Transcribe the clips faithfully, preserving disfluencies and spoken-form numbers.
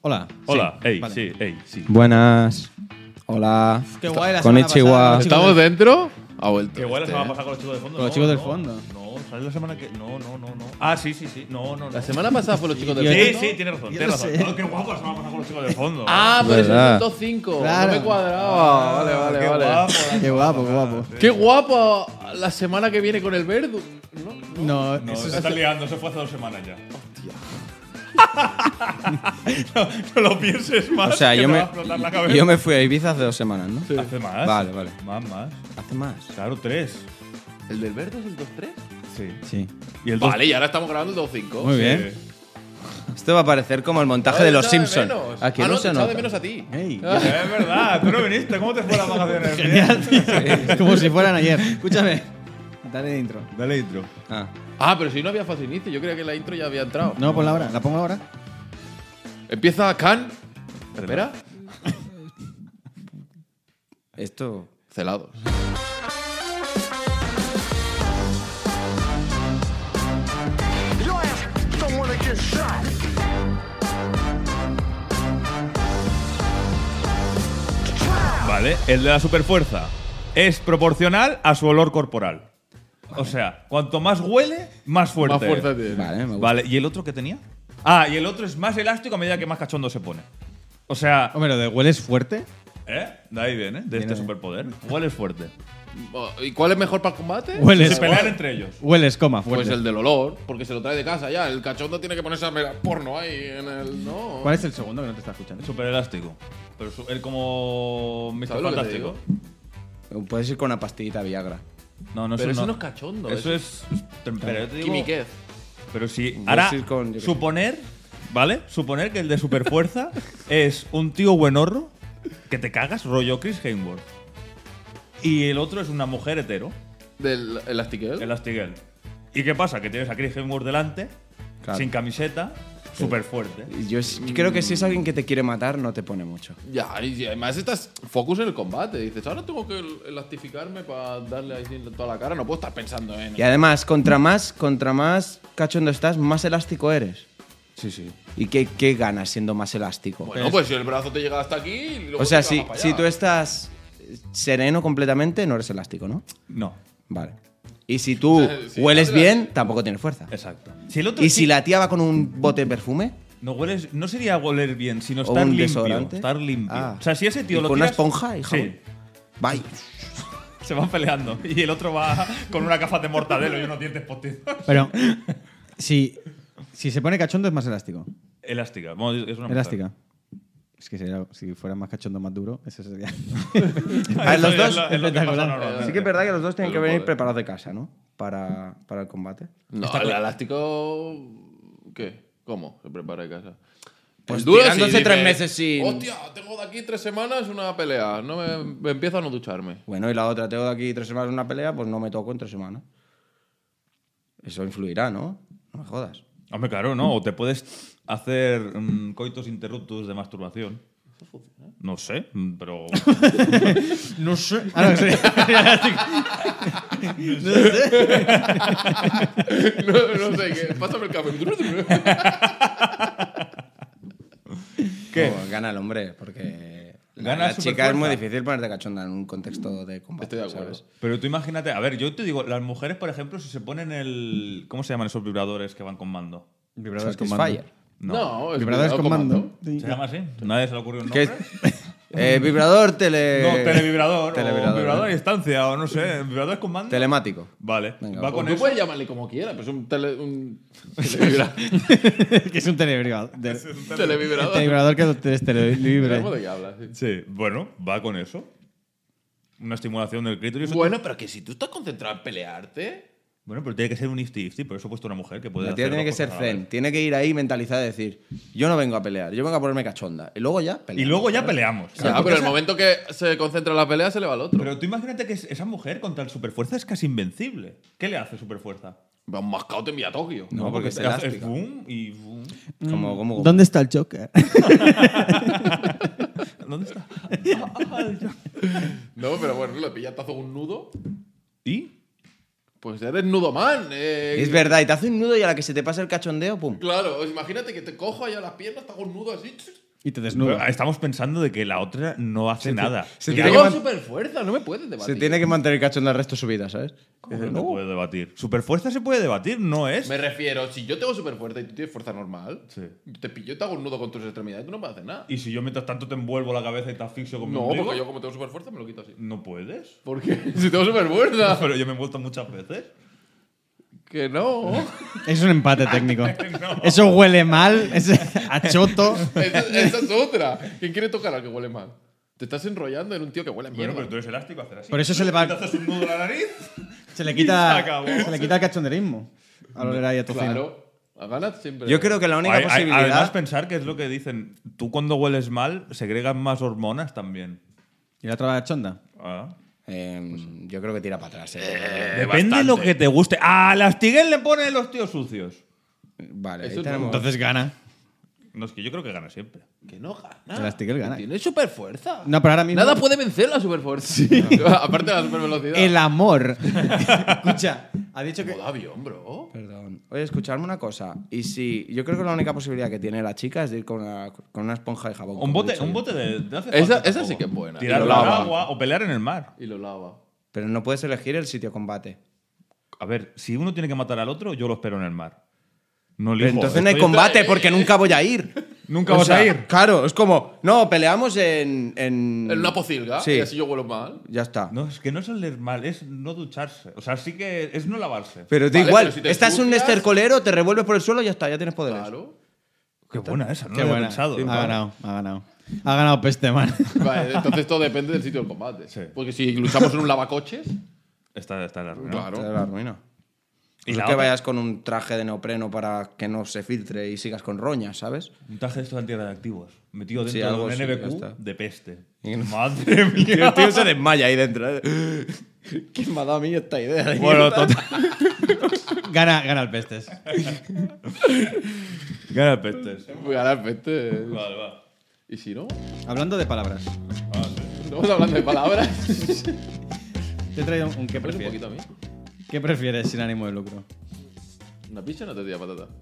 Hola. Hola, Sí. ey, Vale. sí, ey, sí. Buenas. Hola. Qué guay la semana Konnichiwa. pasada, los chicos ¿Estamos del- dentro? Ha vuelto. Qué guay la este, semana ¿eh? pasada con los chicos del fondo. Con los no, chicos del no, fondo. No, sale la semana que. No, no, no, no. Ah, sí, sí, sí. No, no, no. La semana pasada fue los chicos del Yo- fondo. Sí, sí, tienes razón, Yo tienes no razón. sé. Ah, qué guapo la semana pasada con los chicos del fondo. Ah, pero es ¿Verdad? el dos cinco. Claro. No me cuadraba. Vale, vale, qué vale. Guapo, la Qué guapo, semana qué guapo. pasada, sí. Qué guapo la semana que viene con el Verdu. ¿No? No, No, eso se es- está liando, eso fue hace dos semanas ya. no, no lo pienses más. O sea, que yo te me, va a explotar la cabeza. yo me fui a Ibiza hace dos semanas, ¿no? Hace más. Vale, vale. Más, más. Hace más. Claro, tres. ¿El del Verdu es el dos tres? Sí. Sí. Y el dos. Vale, y ahora estamos grabando el dos cinco. Muy bien. Esto va a parecer como el montaje de los Simpsons. Aquí ah, no, no, se te echaba nota. de menos a ti. Ey, Ah. Es verdad, tú no viniste. ¿Cómo te fue las vacaciones? Genial, tío. Como si fueran ayer. Escúchame. Dale de intro. Dale intro. Ah. Ah, pero si no había fácil inicio. Yo creía que la intro ya había entrado. No, ponla ahora. ¿La pongo ahora? Empieza Khan. Espera. Esto. Celados. Your ass don't wanna get shot. Vale, el de la superfuerza es proporcional a su olor corporal. O sea, cuanto más huele, más fuerte. Más fuerza es. tiene. Vale, me gusta. Vale, ¿y el otro que tenía? Ah, y el otro es más elástico a medida que más cachondo se pone. O sea, Hombre, lo de hueles fuerte. ¿eh? De ahí viene, de este Viene. superpoder. Hueles fuerte. Oh, ¿Y cuál es mejor para el combate? Hueles. Se pelean entre ellos. Hueles, coma, fuerte. Pues el del olor, porque se lo trae de casa ya. El cachondo tiene que ponerse a mirar porno ahí en el. No. ¿Cuál es el segundo que no te está escuchando? Súper elástico. Pero su- él como mister ¿Sabes lo que te Fantástico. digo? Puedes ir con una pastillita Viagra. No, no, Pero eso no. no es cachondo. Eso es. Pero yo te digo- Quimiquez. Pero si. Puedes Ahora, ir con- yo qué sé. suponer. ¿Vale? Suponer que el de superfuerza es un tío buenorro que te cagas, rollo Chris Hemsworth. Y el otro es una mujer hetero, Del Elastigirl. Elastigirl. ¿Y qué pasa? Que tienes a Chris Hemsworth delante, Claro. sin camiseta, súper fuerte. Y Yo, s- yo creo que si es alguien que te quiere matar, no te pone mucho. Ya, y además estás focus en el combate. Dices, ahora tengo que elastificarme para darle ahí en toda la cara. No puedo estar pensando en. Y además, contra más, contra más cachondo estás, más elástico eres. Sí, sí. ¿Y qué, qué ganas siendo más elástico? Bueno, pues si el brazo te llega hasta aquí. Y luego o sea, te si, vas para si allá. tú estás sereno completamente, no eres elástico, ¿no? No, Vale. Y si tú Sí, hueles hazla- bien, tampoco tienes fuerza. exacto. Si el otro Y sí- si la tía va con un bote de perfume no hueles, no sería oler bien, sino o estar un limpio. desodorante. Estar limpio. Ah. O sea, si ese tío ¿Y lo con una tiras- esponja y jabón? Sí. Bye. Se van peleando. Y el otro va con una gafa de mortadelo y unos dientes postizos. Pero si, si se pone cachondo es más elástico. Elástica. Bueno, es una mujer. Elástica. Es que sería- si fuera más cachondo, más duro, eso sería. A ver, los Eso dos. es lo- es lo que pasa espectacular. normalmente. Sí que es verdad que los dos tienen que Pero venir joder. preparados de casa, ¿no? Para, para el combate. No, Está el claro. elástico. ¿Qué? ¿Cómo se prepara en casa? Pues El duro tirándose sí, tres dice, meses sin- Hostia, tengo de aquí tres semanas una pelea. No me, me empiezo a no ducharme. Bueno, y la otra, tengo de aquí tres semanas una pelea, pues no me toco en tres semanas. Eso influirá, ¿no? No me jodas. Hombre, claro, no. O te puedes hacer mm, coitos interruptus de masturbación. No sé, mm, pero. No sé. Ah, no, sí. no, no sé, ¿qué? Pásame el café. ¿Qué? No, gana el hombre, porque la, Gana la chica superfuerza. es muy difícil ponerte cachonda en un contexto de combate. Estoy de acuerdo. ¿sabes? Pero tú imagínate, a ver, yo te digo, las mujeres, por ejemplo, si se ponen el. ¿Cómo se llaman esos vibradores que van con mando? Vibradores con Satisfyer. mando. No, es Vibradores con mando. ¿Se llama así? Nadie se le ocurrió un ¿Qué nombre. es? Eh, vibrador tele... No, televibrador. Televibrador, o vibrador a ¿no? distancia, o no sé. ¿Vibradores con mando? Telemático. Vale. Venga, va pues con Tú eso. puedes llamarle como quieras, pero es un tele. Un televibra- que es un televibrador. De- televibrador. televibrador que es televibra. Sabemos de qué hablas, sí. Sí, bueno, va con eso. Una estimulación del clítoris. Bueno, pero que si tú estás concentrado en pelearte. Bueno, pero tiene que ser un ifty-ifty, por eso he puesto una mujer que puede La tía hacer tiene que dos ser cosas a la zen. vez. Tiene que ir ahí mentalizada y decir, yo no vengo a pelear, yo vengo a ponerme cachonda. Y luego ya Y peleamos. luego ya peleamos. Ya, Porque pero el esa- momento que se concentra en la pelea se le va al otro. Pero tú imagínate que es- esa mujer contra el superfuerza es casi invencible. ¿Qué le hace superfuerza? Va un mascao te envía a Tokio. No, porque es te hace- elástica. boom y boom. Como, como, ¿Dónde está el Joker? ¿Dónde está? No, pero bueno, le pillas tazo un nudo. ¿Y? Pues eres nudo man. eh. Es verdad, y te hace un nudo y a la que se te pasa el cachondeo, pum. Claro, pues imagínate que te cojo ahí a las piernas, te hago un nudo así. Y te Pero desnuda. estamos pensando de que la otra no hace nada. Se Y tiene Tengo que man- super fuerza, no me puedes debatir. Se tiene que mantener cachondo el resto de su vida, ¿sabes? ¿Cómo que no puede debatir? Superfuerza se puede debatir, no es. Me refiero, si yo tengo super fuerza y tú tienes fuerza normal, Sí. te pillo y te hago un nudo con tus extremidades, tú no puedes hacer nada. Y si yo mientras tanto te envuelvo la cabeza y te asfixio con mi No, ombligo, porque yo como tengo super fuerza me lo quito así. no puedes. ¿Por qué? Si tengo super fuerza. Pero yo me he envuelto muchas veces. Que no. Es un empate técnico. Eso huele mal, es a choto. esa, esa es otra. ¿Quién quiere tocar al que huele mal? Te estás enrollando en un tío que huele a Bueno, mierda. pero tú eres elástico, hacer así. Por eso se le va. Te haces un nudo en la nariz. Se le Y quita, se acabó. se le quita el cachonderismo. Al oler ahí a tocino. Claro. A ganas siempre. Yo creo que la única Hay- hay- posibilidad. además, pensar que es lo que dicen. Tú cuando hueles mal, segregas más hormonas también. ¿Y la otra va chonda? Ah. Em, yo creo que tira para atrás. eh. Depende de lo que te guste. A las tiguel le ponen los tíos sucios. Vale, Eso ahí no. tenemos. Entonces gana. No, es que yo creo que gana siempre. Que no gana. El Astigel gana. Tiene super fuerza. No, pero ahora mismo. Nada puede vencer la super fuerza. Aparte de la super velocidad. El amor. Escucha, ha dicho que. Modo avión, bro. Perdón. Oye, escuchadme una cosa. Y si. Yo creo que la única posibilidad que tiene la chica es de ir con una, con una esponja de jabón. Un como he bote, dicho un yo. bote de. de hace Esa- falta esa tampoco. sí que es buena. Tirarlo Y lo al lava. agua o pelear en el mar. Y lo lava. Pero no puedes elegir el sitio de combate. A ver, si uno tiene que matar al otro, yo lo espero en el mar. No Pero elijo. entonces no hay Estoy- combate porque nunca voy a ir. Nunca O vas sea, a ir. Claro, es como. No, peleamos en. En, En una pocilga. Sí. Y así yo huelo mal. Ya está. No, es que no es oler mal, es no ducharse. O sea, sí que es no lavarse. Pero da Vale, igual. pero si te Estás en un ensucias- estercolero, te revuelves por el suelo y ya está, ya tienes poderes. Claro. Qué buena esa, no Qué lo había buena. pensado. Ha ganado, ha ganado. Ha ganado Peste Man. Vale, entonces todo depende del sitio del combate. Sí. Porque si luchamos en un lavacoches. Está, está en la ruina. Claro. Te da la ruina. Y Y la no que otra- vayas con un traje de neopreno para que no se filtre y sigas con roñas, ¿sabes? Un traje de estos antirradiactivos. Metido dentro Sí, de algo un así, N B ya Q está. de peste. Y no- Madre Y el mía. tío se desmaya ahí dentro. ¿eh? ¿Quién me ha dado a mí esta idea? de Bueno, mierda? total. Gana, gana el Pestes. Gana pestes. Voy a dar peste. Vale, va. ¿Y si no? Hablando de palabras, Ah, sí. Estamos hablando de palabras. te he traído un qué Ponle un prefieres. poquito a mí. ¿Qué prefieres sin ánimo de lucro? ¿Una pizza o una tortilla de patata?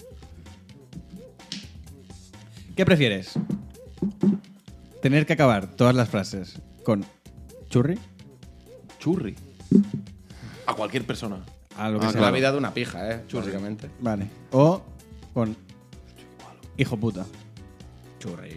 ¿Qué prefieres? ¿Tener que acabar todas las frases con churri? Churri. A cualquier persona. A lo que Ah, sea. La vida de una pija, ¿eh? Básicamente. Vale. O con hijo puta. Churri.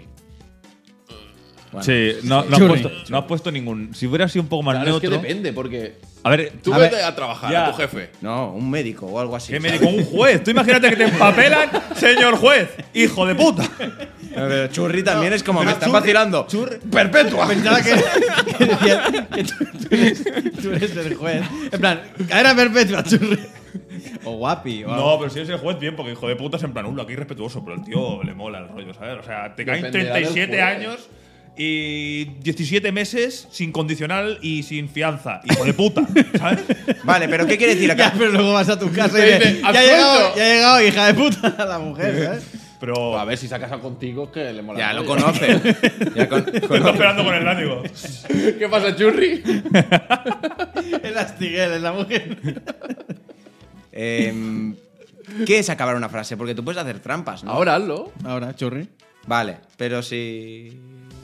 Sí, no, no, has Churri. puesto, no has puesto ningún. Si hubiera sido un poco más Claro, es que neutro. depende, porque A ver, tú a vete ver, a trabajar ya. a tu jefe. No, un médico o algo así. ¿Qué ¿sabes? médico? Un juez. Tú imagínate que te empapelan, señor juez. Hijo de puta. Pero churri también es como, me pero están churri- vacilando. ¡Perpetua! Pensaba que, que decías que tú, tú eres, tú eres el juez. En plan, cadena perpetua, churri. O guapi. O algo. No, pero si eres el juez, bien, porque hijo de puta es en plan, uh, aquí respetuoso, pero el tío le mola el rollo, ¿sabes? O sea, te caen Dependerá treinta y siete del juez. años y diecisiete meses sin condicional y sin fianza. Hijo de puta, ¿sabes? Vale, pero ¿qué quiere decir Ya, acá? pero luego vas a tu casa y Te dices, dice, ya ha llegado, "Absuelto". ya ha llegado, hija de puta, la mujer, ¿sabes? Pero A ver si se ha casado contigo, es que le mola. Ya el lo rollo. conoce. Ya con- te con- estoy esperando con el látigo. ¿Qué pasa, churri? El astiguel, es la mujer. Em, ¿Qué es acabar una frase? Porque tú puedes hacer trampas, ¿no? Ahora hazlo. Ahora, churri. Vale, pero si.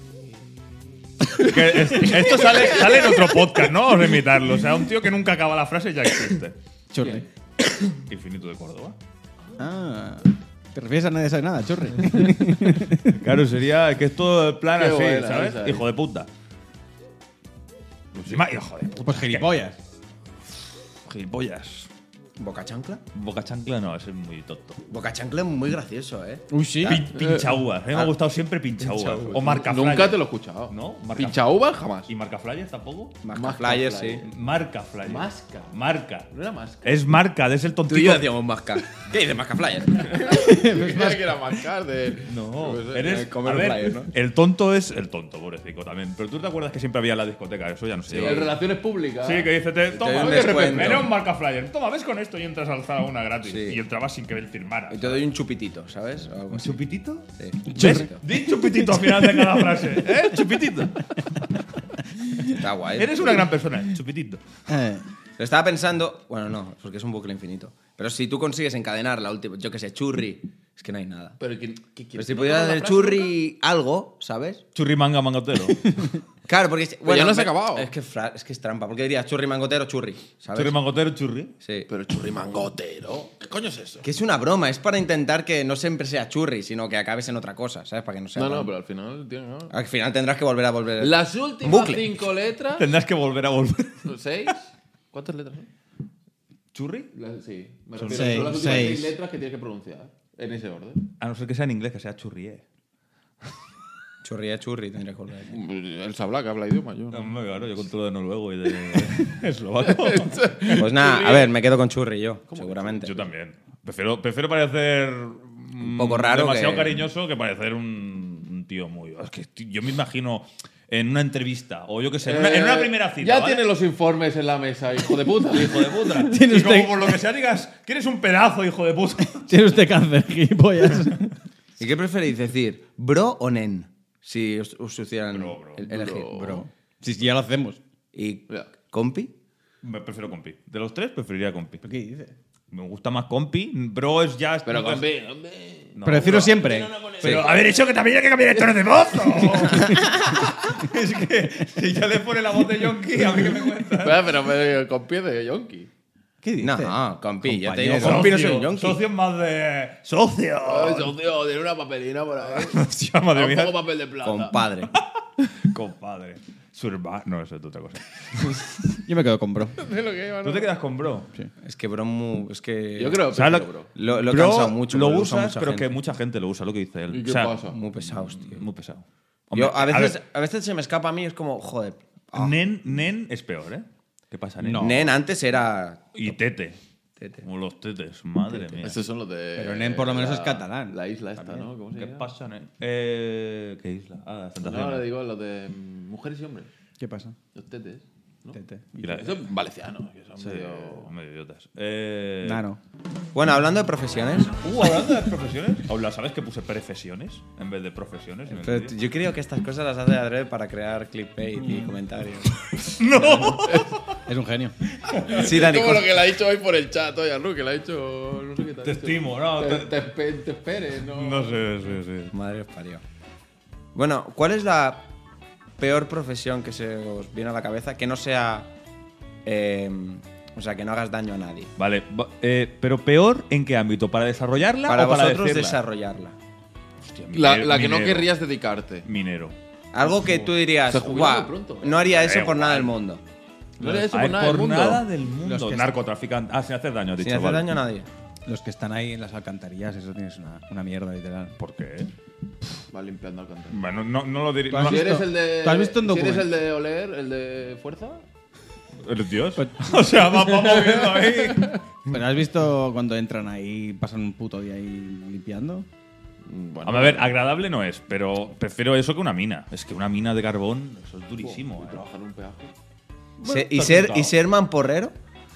Que es- esto sale, sale en otro podcast, ¿no? Vamos a imitarlo. O sea, un tío que nunca acaba la frase ya existe. Churri. Infinito de Córdoba. Ah. ¿Te refieres a nadie sabe nada, churri? Claro, sería que es todo el plan Qué así, buena ¿sabes? esa, eh. Hijo de puta. Encima, hijo de puta. Pues gilipollas. Gilipollas. ¿Boca chancla? Boca chancla no, ese es muy tonto. Boca chancla es muy gracioso, ¿eh? Uy, sí. Pin- pincha uvas. A mí me ha gustado siempre pincha uvas. O marca Nunca flyers. te lo he escuchado. ¿No? Marca- Pincha uvas, jamás. ¿Y marca flyers tampoco? Más Masca flyers, flyer. sí. Marca flyers. Masca. Marca. No era masca. Es marca, es el Tú tontito. y yo decíamos masca. ¿Qué dices, masca flyers? Creía que era mascar de. No, Pues, eres. eh, comer a ver, flyers, ¿no? el tonto es el tonto, pobrecito también. Pero tú te acuerdas que siempre había en la discoteca, eso ya no se lleva. En relaciones públicas. Sí, que dice, te, toma, doy un de repente, descuento. era un marca flyer. Toma, ves con esto y entras al sala una gratis. Sí. Y entrabas sin que él firmara. Y te doy un chupitito, ¿sabes? O algo ¿Un así. chupitito? Sí. ¿Ves? Di chupitito al final de cada frase. ¿Eh? Chupitito. Está guay. Eres una gran persona, chupitito. Eh, Lo estaba pensando. Bueno, no, porque es un bucle infinito. Pero si tú consigues encadenar la última, yo que sé, churri, Es que no hay nada. Pero, ¿qué, qué, qué, Pero si ¿no pudiera tomas la hacer frase churri algo, ¿sabes? Churri manga mangotero. Claro, porque... Pero ya no se ha me- acabado. Es que, fra- es que es trampa. Porque dirías churri mangotero, churri, ¿sabes? Churri mangotero, churri. Sí. nunca? Pero churri mangotero. ¿Qué coño es eso? Que es una broma, es para intentar que no siempre sea churri, sino que acabes en otra cosa, ¿sabes? Para que no sea... No, no, tan- pero al final tiene. ¿no? Al final tendrás que volver a volver... Las últimas Bucle. cinco letras. Tendrás que volver a volver. ¿Seis? ¿Cuántas letras son? ¿Churri? Las- sí. Me Son refiero, seis, son las últimas seis. seis letras que tienes que pronunciar. En ese orden. A no ser que sea en inglés, que sea churrié. Churri es churri, tendrías que volver a decir. Él sabrá que habla idioma, yo. No, No. hombre, claro, yo controlo de noruego y de eslovaco. Pues nada, a ver, me quedo con churri yo, seguramente. Yo también. Prefiero, prefiero parecer un poco raro demasiado que- cariñoso que parecer un, un tío muy... Es que tío, yo me imagino en una entrevista o yo qué sé, en, una, en una Eh, primera cita. Ya ¿vale? tiene los informes en la mesa, hijo de puta. Hijo de puta. Tiene Y como usted- por lo que sea digas, que eres un pedazo, hijo de puta. Tiene usted cáncer, gilipollas. ¿Y qué preferís decir, bro o nen? Si os, os hicieran Bro, bro, el- elegir. bro. Bro. Si ya lo hacemos. ¿Y Ya. compi? Me prefiero compi. De los tres preferiría compi. ¿Qué dices? Me gusta más compi. Bro es ya... Pero nunca es- compi, hombre. No, Pero decirlo bro. siempre. Pero haber dicho que también hay que cambiar el tono de voz. ¿no? Es que si ya le pone la voz de Yonki, a mí que me cuenta. Pero, pero, pero compi es de yonki. ¿Qué dices? No, compi, ya te digo, Compañero. compi no soy un yonki. Socio es más de... ¡Socio! Ay, socio, tiene una papelina por ahí. Hostia, madre Un mía. poco papel de plata. Compadre. Compadre. Surba... No, eso es otra cosa. Yo me quedo con bro. De lo que iba, ¿no? ¿Tú te quedas con bro? Es que bro, mu- es que... Yo creo que ¿Sabes prefiero, lo- bro. Lo, lo he Bro cansado mucho. Lo porque usa usas, mucha pero gente. que mucha gente lo usa, lo que dice él. ¿Y qué O sea, pasa? Muy pesados, tío. Muy pesado. Yo, Hombre, a, veces, ver, a veces se me escapa a mí, es como, joder. ah. Nen, nen es peor, ¿eh? ¿Qué pasa, nen? No. Nen antes era... Y tete. Tete. Como los tetes, madre mía. Estos son los de. Pero Nen por lo menos la- es catalán. La isla esta, ¿no? ¿Cómo se ¿Qué llama? pasa, nen? Eh, ¿Qué isla? Ah, Santa No, Cena. le digo los de mm, mujeres y hombres. ¿Qué pasa? Los tetes. ¿no? Tete. Y la- Eso es valenciano, que son Sí, medio. medio idiotas. Eh, Nano. Bueno, hablando de profesiones, Uh, hablando de profesiones. Aula, ¿sabes que puse profesiones en vez de profesiones? en el pero vídeo? yo creo que estas cosas las hace Adred para crear clickbait y comentarios. Es un genio. Sí, Dani, Como co- lo que le ha dicho hoy por el chat, oye, Lu, que le ha dicho. No sé qué te ha Te dicho. estimo, no, Te, te- te espe- te esperes, ¿no? No sé, sí, sí. Madre os parió. Bueno, ¿cuál es la peor profesión que se os viene a la cabeza que no sea... eh, o sea, que no hagas daño a nadie? Vale, va- eh, pero peor ¿en qué ámbito? ¿Para desarrollarla Para o para vosotros decirla? desarrollarla. Hostia, La, minero- la que no minero. querrías dedicarte. Minero. Algo que tú dirías, Se jubila "Guau, muy pronto, ¿eh?". no haría eso Da por nada igual. del mundo. No haría eso A por ver, nada del mundo. nada del mundo. Los que- Narcotraficante. Ah, sin hacer daño, has Sin dicho. hacer vale. daño a nadie. Los que están ahí en las alcantarillas, eso tienes una, una mierda, literal. ¿Por qué? Va limpiando al cantar. Bueno, no, no lo diría. ¿Tú has no- Si visto- eres el de. ¿Tú has visto un Si eres documento? el de oler, el de fuerza. ¿Eres Dios? o sea, va- vamos viendo ahí. ¿Pero has visto cuando entran ahí y pasan un puto día ahí limpiando? Bueno, A ver, agradable no es, pero prefiero eso que una mina. Es que una mina de carbón, eso es durísimo. y ¿eh? trabajar en un peaje. Se- y, estás ser, apuntado. y ser mamporrero.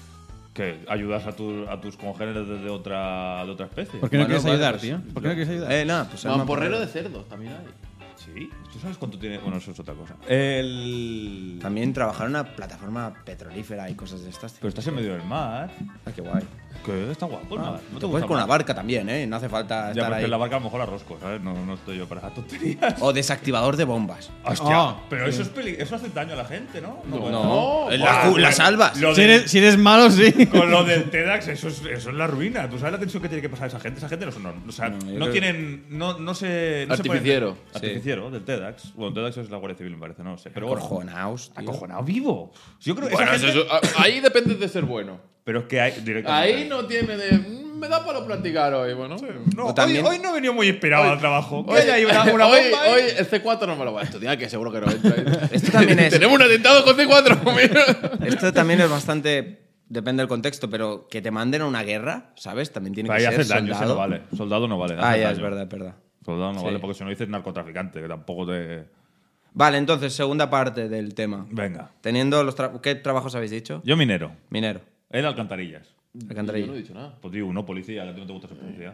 Que ayudas a, tu- a tus congéneres de, de otra, de otra especie. ¿Por qué no Bueno, quieres vale, ayudar, pues, tío? ¿Por qué no quieres ayudar? Eh, nada, pues ser Mamporrero de cerdos también hay. Sí, ¿tú sabes cuánto tiene? Bueno, eso es otra cosa. El... También trabajar en una plataforma petrolífera y cosas de estas. tío. Pero estás en medio del mar. Ah, qué guay. Que está guapo el mar. ¿No Te te puedes gusta con una el mar? barca también, ¿eh? No hace falta Ya, estar porque ahí. en la barca a lo mejor arrosco, ¿sabes? No, no estoy yo para esas tonterías. O desactivador de bombas. Hostia, Ah, pero eso, es peli- eso hace daño a la gente, ¿no? No. puede- No, no, la, Buah, las salvas. Lo Si del- eres, si eres malo, sí. Con lo del TEDx, eso es, eso es la ruina. ¿Tú sabes la tensión que tiene que pasar esa gente? Esa gente no son. O sea, No, no, yo creo- tienen. No, no se. No se ponen- Artificiero. artificiero del TEDx. Bueno, TEDx es la Guardia Civil, me parece, no sé. Pero bueno. Cojonaos, tío. Acojonado vivo. Yo creo que Bueno, esa eso- gente- eso- a- ahí depende de ser bueno. Pero es que hay directamente. Ahí no tiene de. "Mm, Me da para practicar hoy, bueno. No, O también- hoy, hoy no he venido muy inspirado al trabajo. Que Hoy, haya ahí una, una hoy, bomba ahí. hoy el C cuatro no me lo voy a estudiar, que seguro que no entra. Esto también es. Tenemos un atentado con C cuatro. mira. Esto también es bastante. Depende del contexto, pero que te manden a una guerra, ¿sabes? También tiene Ahí que ser haces daño, ese soldado. no vale. Soldado no vale. Ah, haces ya, es daño. verdad, es verdad. Soldado no Sí. vale porque si no dices narcotraficante, que tampoco te. Vale, entonces, segunda parte del tema. Venga. Teniendo los. tra- ¿Qué trabajos habéis dicho? Yo minero. Minero. Él alcantarillas. Alcantarilla. Yo no he dicho nada. Pues digo, uno policía, que a ti no te gusta ser policía.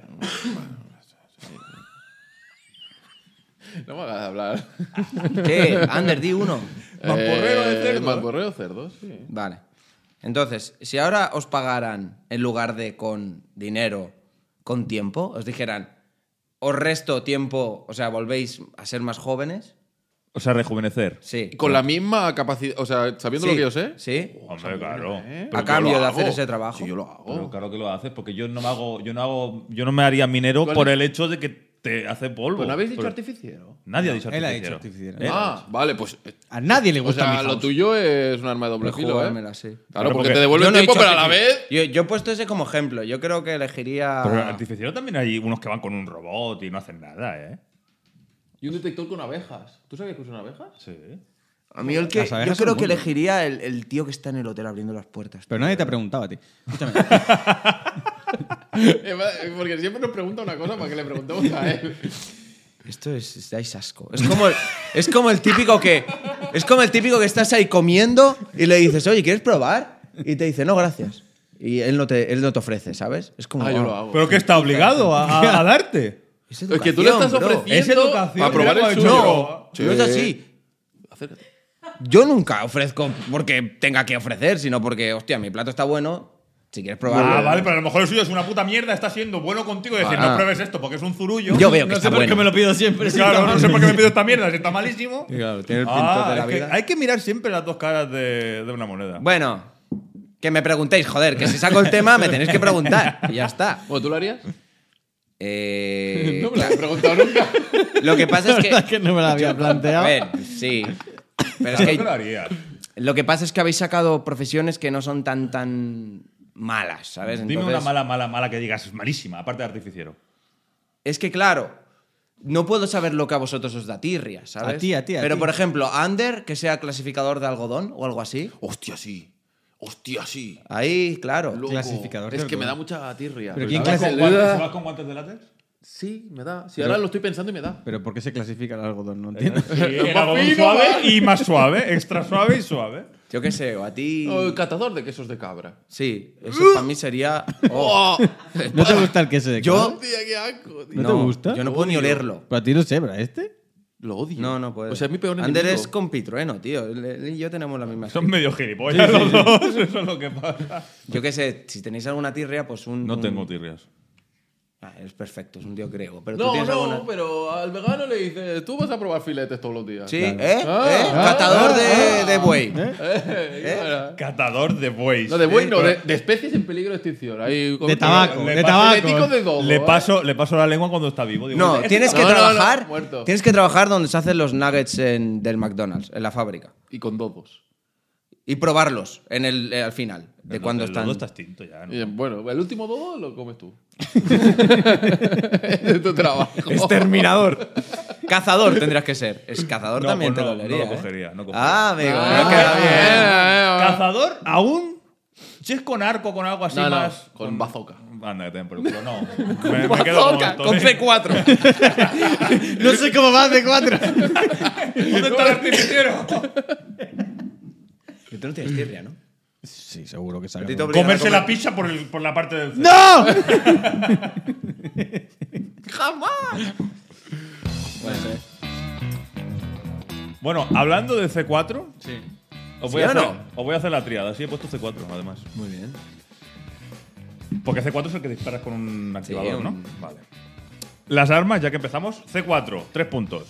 No me hagas hablar. ¿Qué? Ander, di uno. Mamporrero de Eh, cerdo, ¿eh? Mamporrero de cerdo, sí. Vale. Entonces, si ahora os pagaran, en lugar de con dinero, con tiempo, os dijeran, os resto tiempo, o sea, volvéis a ser más jóvenes. O sea, rejuvenecer. Sí. Con la misma capacidad, o sea, sabiendo Sí, lo que yo sé. Sí. Hombre, claro. ¿eh? A Pero cambio yo lo de hacer hago. ese trabajo. Sí, yo lo hago. Pero claro que lo haces, porque yo no me hago, yo no hago, yo no me haría minero ¿Cuál por es? el hecho de que te hace polvo. Pero no habéis dicho Pero artificiero. Nadie ha dicho él ha artificiero. dicho artificiero. Él. Ah, vale, pues. eh, A nadie le O gusta sea, mi lo house. tuyo es un arma de doble Pues filo, ¿eh? jugármela, sí. Claro, Claro, porque, porque te devuelve Yo el no he tiempo, dicho pero a la artifici- vez. Yo, yo he puesto ese como ejemplo. Yo creo que elegiría. Pero en artificiero también hay unos que van con un robot y no hacen nada, ¿eh? Y un detector con abejas. ¿Tú sabes que usan abejas? Sí. A mí el que. Las Yo abejas son creo que mundo. elegiría el, el tío que está en el hotel abriendo las puertas. Pero nadie te ha preguntado a ti. Escúchame. Porque siempre nos pregunta una cosa para que le preguntemos a él. Esto es, es dais asco. Es como, el, es como el típico que. Es como el típico que estás ahí comiendo y le dices, oye, ¿quieres probar? Y te dice, no, gracias. Y él no te, él no te ofrece, ¿sabes? Es como. Ah, yo oh, lo hago. ¿Pero que está obligado a, a- a darte? Es, Es que tú le estás educación, bro. ofreciendo Es educación, para probar mira el cómo ha suyo. hecho No, no es así. Acércate. Yo nunca ofrezco porque tenga que ofrecer, sino porque, hostia, mi plato está bueno. Si quieres probarlo. Ah, vale, pero a lo mejor el suyo es una puta mierda, está siendo bueno contigo y decir, Ah. no pruebes esto porque es un zurullo. Yo veo que No está sé por qué bueno. me lo pido siempre. si Claro, está no mal. sé por qué me pido esta mierda, si está malísimo. Claro, tiene el pintor Ah, de la es que vida. hay que mirar siempre las dos caras de, de una moneda. Bueno, que me preguntéis, joder, que si saco el tema me tenéis que preguntar. Y ya está. Bueno, ¿tú lo harías? Eh, No me lo he preguntado nunca. lo que pasa La es verdad que. es que no me lo había A planteado. ver, sí. Pero es Claro que que lo haría. lo que pasa es que habéis sacado profesiones que no son tan tan malas, ¿sabes? Dime Entonces, una mala, mala, mala que digas, es malísima, aparte de artificiero. Es que claro, no puedo saber lo que a vosotros os da tirria, ¿sabes? A ti, a ti, a Pero ti. por ejemplo, Ander, que sea clasificador de algodón o algo así. Hostia, sí. Hostia, sí. Ahí, claro. Loco. Clasificador de Es que me da algodón. mucha tirria. Pero ¿quién ¿Se vas clase- con guantes- se vas con guantes de látex? Sí, me da. Si ahora lo estoy pensando y me da. Pero ¿por qué se clasifica el algodón? No entiendo. Sí, el Más algodón fino, suave ¿eh? y más suave, extra suave y suave. Yo qué sé, o a ti. O el catador de quesos de cabra. Sí, eso para mí sería. oh. ¡Oh! ¿No te gusta el queso de Yo- cabra? Hostia, qué asco, tío. ¿No te gusta? Yo no puedo ni olerlo. Pero a ti no sé, ¿verdad? ¿Este? Lo odio. No, no puedo. O sea, es mi peor Ander enemigo. es compitrueno, tío. Él, él y yo tenemos la misma. Son medio gilipollas los dos, eso es lo que pasa. Yo qué sé, si tenéis alguna tirria, pues un. No un- tengo tirrias. Ah, es perfecto, es un tío griego. Pero tú No, tienes no, alguna. pero al vegano le dices, tú vas a probar filetes todos los días. Sí, Claro. ¿eh? Ah, ¿Eh? ah, Catador ah, de, ah. de buey. Eh, claro. Catador de bueyes. No, de buey no, Pero de, de especies en peligro de extinción. Ahí, con- De tabaco, le de paso tabaco. Genéticos de todo, Le ¿eh? paso, le paso la lengua cuando está vivo. Digo, No, "Este- tienes que No, no, no, trabajar. muerto. Tienes que trabajar donde se hacen los nuggets en- del McDonald's, en la fábrica. Y con dodos. Y probarlos en el, eh, al final, de el- cuando el están. lodo está extinto ya, ¿no? Y, bueno, el último dodo lo comes tú. es tu trabajo. Exterminador. Cazador tendrías que ser. Es cazador No, también pues te no, dolería. no lo ¿eh? cogería, no cogería. Ah, amigo, Ah, me queda bien. eh, eh, Cazador aún. Si es con arco, con algo así No, no, más. con bazooka. Anda, que te den por el culo. No. Me, me quedo como Bazooka, estoy. con C cuatro. No sé cómo va de cuatro. ¿Dónde está el artificiero? Que tú no tienes tirria, ¿no? Sí, seguro que sabe. A ti te obligan a Comerse comer- la pizza por, el- por la parte del. ¡No! ¡Jamás! Puede ser. Bueno, hablando de C cuatro. Sí. Os voy, ¿Sí a o hacer, no? os voy a hacer la triada. Sí, he puesto C cuatro, además. Muy bien. Porque C cuatro es el que disparas con un activador, un- ¿no? Vale. Las armas, ya que empezamos. C cuatro, tres puntos.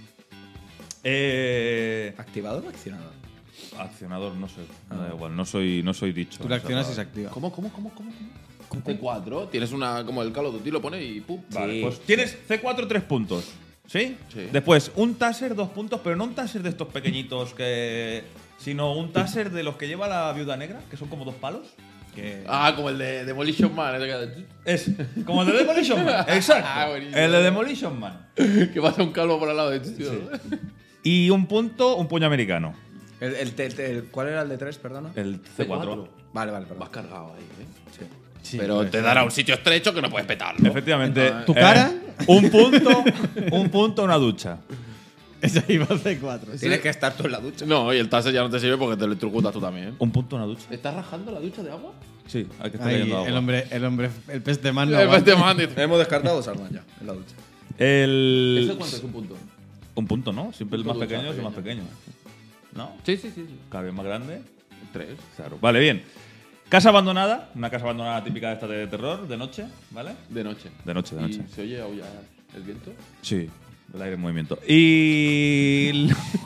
Eh, ¿Activador o accionador? accionador, no sé. Me da igual, no soy, no soy dicho. Tú la accionas y se activa. ¿Cómo, cómo, cómo, cómo? cómo? C cuatro, tienes una. Como el Call of Duty lo pone y pum. Vale, Sí. pues tienes C cuatro, tres puntos. ¿Sí? Sí. Después, un taser, dos puntos, pero no un taser de estos pequeñitos que. Sino un taser de los que lleva la viuda negra, que son como dos palos. Que Ah, como el de Demolition Man. ese que- es como el de Demolition Man. Exacto. Ah, buenísimo. El de Demolition Man. Que pasa un calvo por al lado de tío. Y un punto, un puño americano. El, el, el- el- ¿Cuál era el de tres, perdona? El C cuatro. Vale, vale, perdón. Vas cargado ahí, ¿eh? Sí. Sí, Pero pues, te dará un sitio estrecho que no puedes petarlo. Efectivamente. ¿Tu eh, cara? un punto, un punto, una ducha. Esa iba a C cuatro. Tienes que estar tú en la ducha. No, y el taser ya no te sirve porque te electrocutas tú también. Un punto, una ducha. ¿Estás rajando la ducha de agua? Sí, hay que estar Ahí, leyendo agua. el hombre, el hombre, el pez de man no Eh, aguanta. este man dice, Hemos descartado dos armas ya en la ducha. El. ¿Eso cuánto es un punto? Un punto, ¿no? Siempre el más Punto pequeño es el más pequeño. pequeño. ¿No? Sí, sí, sí. sí. Cada vez más grande. Tres. Claro. Vale, bien. Casa abandonada. Una casa abandonada típica de esta de terror, de noche, ¿vale? De noche. De noche, de Y noche. se oye aullar. ¿El viento? Sí, el aire en movimiento. Y.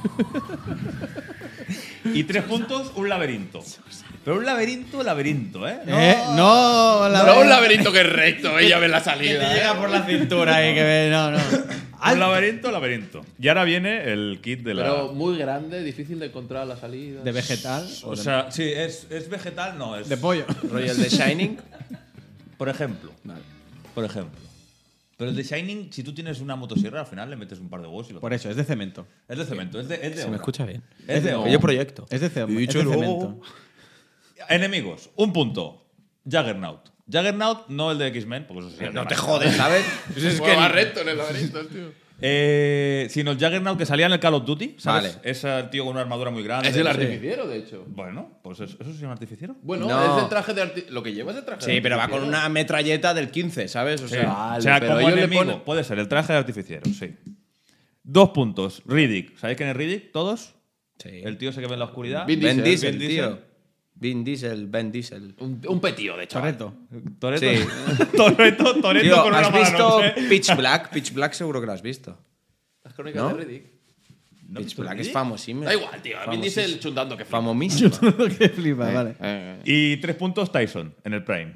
y tres puntos, un laberinto. Pero un laberinto, laberinto, ¿eh? No, Eh, no, la No un laberinto que es recto, ella ve la que te salida. ¿eh? llega por la cintura ahí que ve, no, no. un laberinto, laberinto. Y ahora viene el kit de la. Pero muy grande, difícil de encontrar la salida. De vegetal o o de, sea, sí, es, es vegetal, no, es. de pollo. Rollo el de Shining. Por ejemplo. Por ejemplo. Pero el de Shining, si tú tienes una motosierra, al final le metes un par de huevos y lo. Por eso, es de cemento. Es de cemento, es de. Es de Se me obra. escucha bien. Es de obra. Yo proyecto. Es de, ce- Y es de dicho luego- cemento. Enemigos, un punto. Juggernaut. Juggernaut, no el de X-Men, porque eso sería. No de te Minecraft. jodes, ¿sabes? Pues es Como va que recto en el laberinto, tío. Eh, sino el Juggernaut que salía en el Call of Duty, ¿sabes? Vale. Ese tío con una armadura muy grande. Es el Sí. artificiero, de hecho. Bueno, pues eso, ¿eso se llama artificiero. Bueno, No. es el traje de arti- Lo que lleva es el traje de Sí, pero va con artificiero. una metralleta del quince, ¿sabes? O Sí. sea, Vale, o sea, pero como ellos le enemigo, ponen- puede ser el traje de artificiero, sí. Dos puntos. Riddick. ¿Sabéis quién es Riddick? ¿Todos? sí. El tío ese que ve en la oscuridad. Vin Ben Diesel, Diesel, Ben tío. Diesel. Vin Diesel, Ben Diesel. Un, un petío, de chaval. Correcto. Toreto. Sí. Toreto, Toreto Tío, con una ¿has mala visto noche. Pitch Black? Pitch Black seguro que lo has visto. Las crónicas ¿No? de Riddick. ¿No Pitch visto Black es Riddick? famosísimo. Da igual, tío. Vin Diesel chundando que flipa. Famosísimo. Que flipa, vale. Eh, Y tres puntos Tyson en el Prime.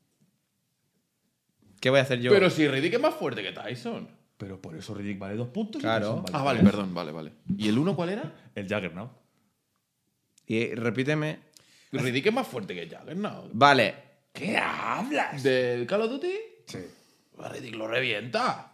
¿Qué voy a hacer yo? Pero si Riddick es más fuerte que Tyson. Pero por eso Riddick vale dos puntos. y Claro. Tyson Ah, vale, tres. perdón, vale, vale. ¿Y el uno cuál era? El Juggernaut. Y repíteme. Riddick es más fuerte que Juggernaut. Vale. ¿Qué hablas? ¿Del Call of Duty? Sí. A Riddick lo revienta.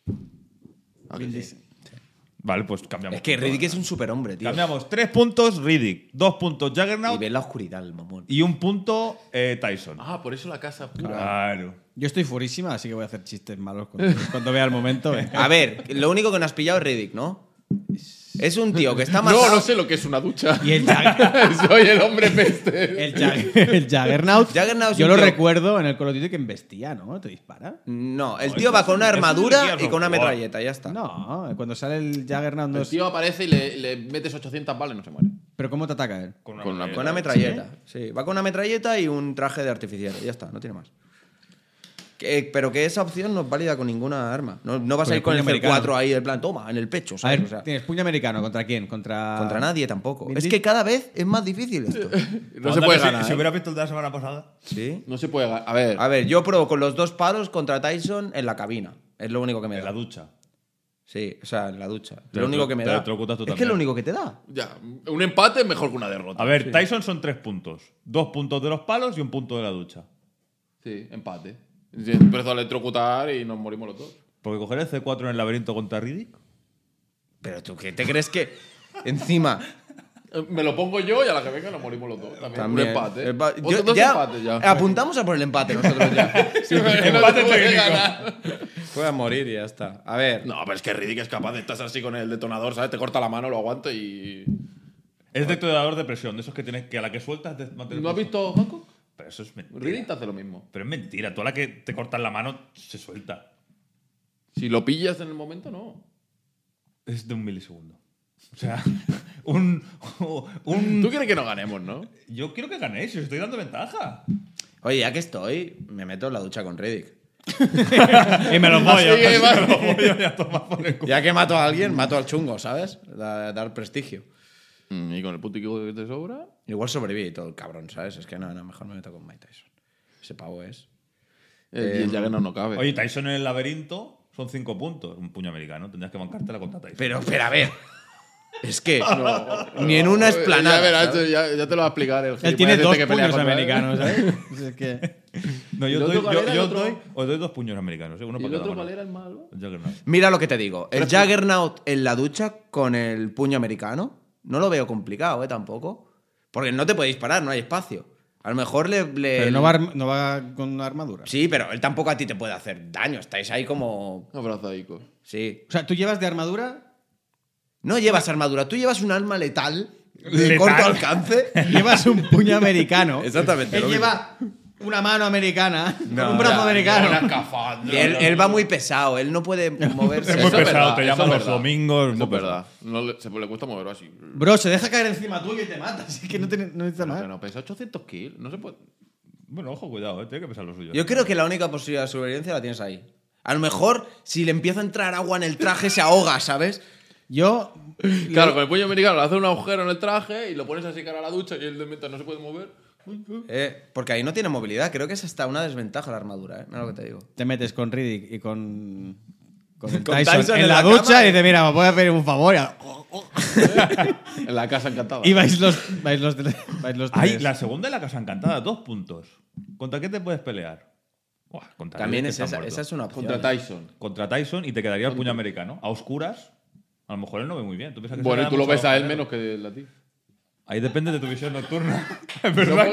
¿A que sí? Vale, pues cambiamos. Es que punto. Riddick es un superhombre, tío. Cambiamos tres puntos Riddick, dos puntos Y Juggernaut ve la oscuridad, el mamón. y un punto eh, Tyson. Ah, por eso la casa pura. Claro. Yo estoy furísima, así que voy a hacer chistes malos cuando, cuando vea el momento. venga. A ver, lo único que no has pillado es Riddick, ¿no? Es un tío que está matado. No, no sé lo que es una ducha. Y el, Jagger- Soy el hombre peste. el, Jagger- el Juggernaut, Juggernaut es yo un lo tío- recuerdo en el Call of Duty que embestía, ¿no? ¿Te dispara? No, el No, tío eso va es con un- una eso es un armadura Gears y of con una War. metralleta, ya está. No, cuando sale el Juggernaut no El es... tío aparece y le, le metes ochocientas balas y no se muere. ¿Pero cómo te ataca él? Con una, Con una- Con una metralleta. Sí, va con una metralleta y un traje de artificiero. Ya está, no tiene más. Que- pero que esa opción no es válida con ninguna arma. No, no vas Con a el ir con puño el C americano. cuatro ahí, en plan, toma, en el pecho, A ¿sabes? ver, O sea, tienes puño americano. ¿Contra quién? Contra... contra nadie tampoco. Vin Es Diesel. que cada vez es más difícil esto. No se Anda, puede que si- ganar. Si, ¿eh? hubiera visto el de la semana pasada. ¿Sí? No se puede ganar. A ver. A ver, yo pruebo con los dos palos contra Tyson en la cabina. Es lo único que me En da. la ducha. Sí, o sea, en la ducha. Te lo único que me te da. electrocutas tú Es que también. es lo único que te da. Ya, un empate es mejor que una derrota. A ver, Tyson son tres puntos. Dos puntos de los palos y un punto de la ducha. Sí, empate. Sí, empezó a electrocutar y nos morimos los dos. Porque coger el C cuatro en el laberinto contra Riddick. Pero tú, ¿qué te crees que encima Eh, Me lo pongo yo y a la que venga nos morimos los dos. También, también? un empate. el pa- Otros yo- dos ya empates ya. apuntamos a por el empate nosotros ya. Sí, no empate te puede técnico. ganar. Puede morir y ya está. A ver. No, pero es que Riddick es capaz de estar así con el detonador, ¿sabes? Te corta la mano, lo aguanta y. Es detonador de presión, de esos que tienes que a la que sueltas te mantienes ¿No has pulso. visto Hancock? Pero eso es mentira. Riddick te hace lo mismo. Pero es mentira. Tú a la que te cortas la mano se suelta. Si lo pillas en el momento, no. Es de un milisegundo. O sea, un, un. Tú quieres que no ganemos, ¿no? Yo quiero que ganéis, si os estoy dando ventaja. Oye, ya que estoy, me meto en la ducha con Riddick. Y me lo Así pollo. que va- Ya toma por el culo. Ya que mato a alguien, mato al chungo, ¿sabes? Da- dar prestigio. Mm, Y con el puntico que te sobra. Igual sobrevive y todo el cabrón, ¿sabes? Es que no, no, mejor me meto con Mike Tyson. Ese pavo es. Eh, y el Jagger no, no cabe. Oye, Tyson en el laberinto son cinco puntos. Un puño americano. Tendrías que bancártela contra Tyson. Pero, pero a ver. Es que ni en una esplanada. Ya verás, ¿sabes? ya, ya te lo va a explicar el Él tiene gilipollas dos este que pelea puños contra él. americanos, ¿sabes? Es que... No, ¿Y yo, el doy, otro cuál yo, era, el yo otro? doy, os doy dos puños americanos. ¿eh? Uno ¿Y para el cada otro mano. cuál era el malo? El Juggernaut. Mira lo que te digo. El Juggernaut en la ducha con el puño americano no lo veo complicado, ¿eh? Tampoco. Porque no te puede disparar, no hay espacio. A lo mejor le. le- Pero no va, arm- no va con una armadura. Sí, pero él tampoco a ti te puede hacer daño. Estáis ahí como. Abrazadico. Sí. O sea, tú llevas de armadura, No llevas armadura, tú llevas un arma letal de Letal. corto alcance. llevas un puño americano. Exactamente, Él lo lleva una mano americana No, con un brazo ya, americano. Una escafandra. Y él, él va muy pesado, él no puede moverse. Es muy Eso es pesado, verdad, te eso llaman es los verdad. domingos. Eso muy es pesado. verdad. No le, se le cuesta moverlo así. Bro, se deja caer encima tuyo y te mata. Así que no, tiene, no necesita Pero más. que no, pesa ochocientos kilos. No se puede. Bueno, ojo, cuidado, ¿eh? Tiene que pesar lo suyo. Yo creo que la única posibilidad de supervivencia la tienes ahí. A lo mejor, si le empieza a entrar agua en el traje, se ahoga, ¿sabes? Yo. Claro, con el puño americano le haces un agujero en el traje y lo pones así cara a la ducha y el de mientras no se puede mover. Eh, porque ahí no tiene movilidad. Creo que es hasta una desventaja la armadura, ¿eh? Mira lo que te digo. Te metes con Riddick y con. Con, el Con Tyson, Tyson en, en la, la ducha cama, y eh. dice: Mira, me voy a pedir un favor. Y, En la casa encantada. y vais los. Vais los, tres- vais los Ay, tres. la segunda de la Casa Encantada, dos puntos. ¿Contra qué te puedes pelear? Buah, contra También Riddick, es que está esa, muerto. esa es una opción. Contra Tyson. Contra Tyson y te quedaría el puño americano. A oscuras, a lo mejor él no ve muy bien. ¿Tú piensas que se Bueno, le y da tú lo mucho ves a él manera? menos que a ti. Ahí depende de tu visión nocturna. Es verdad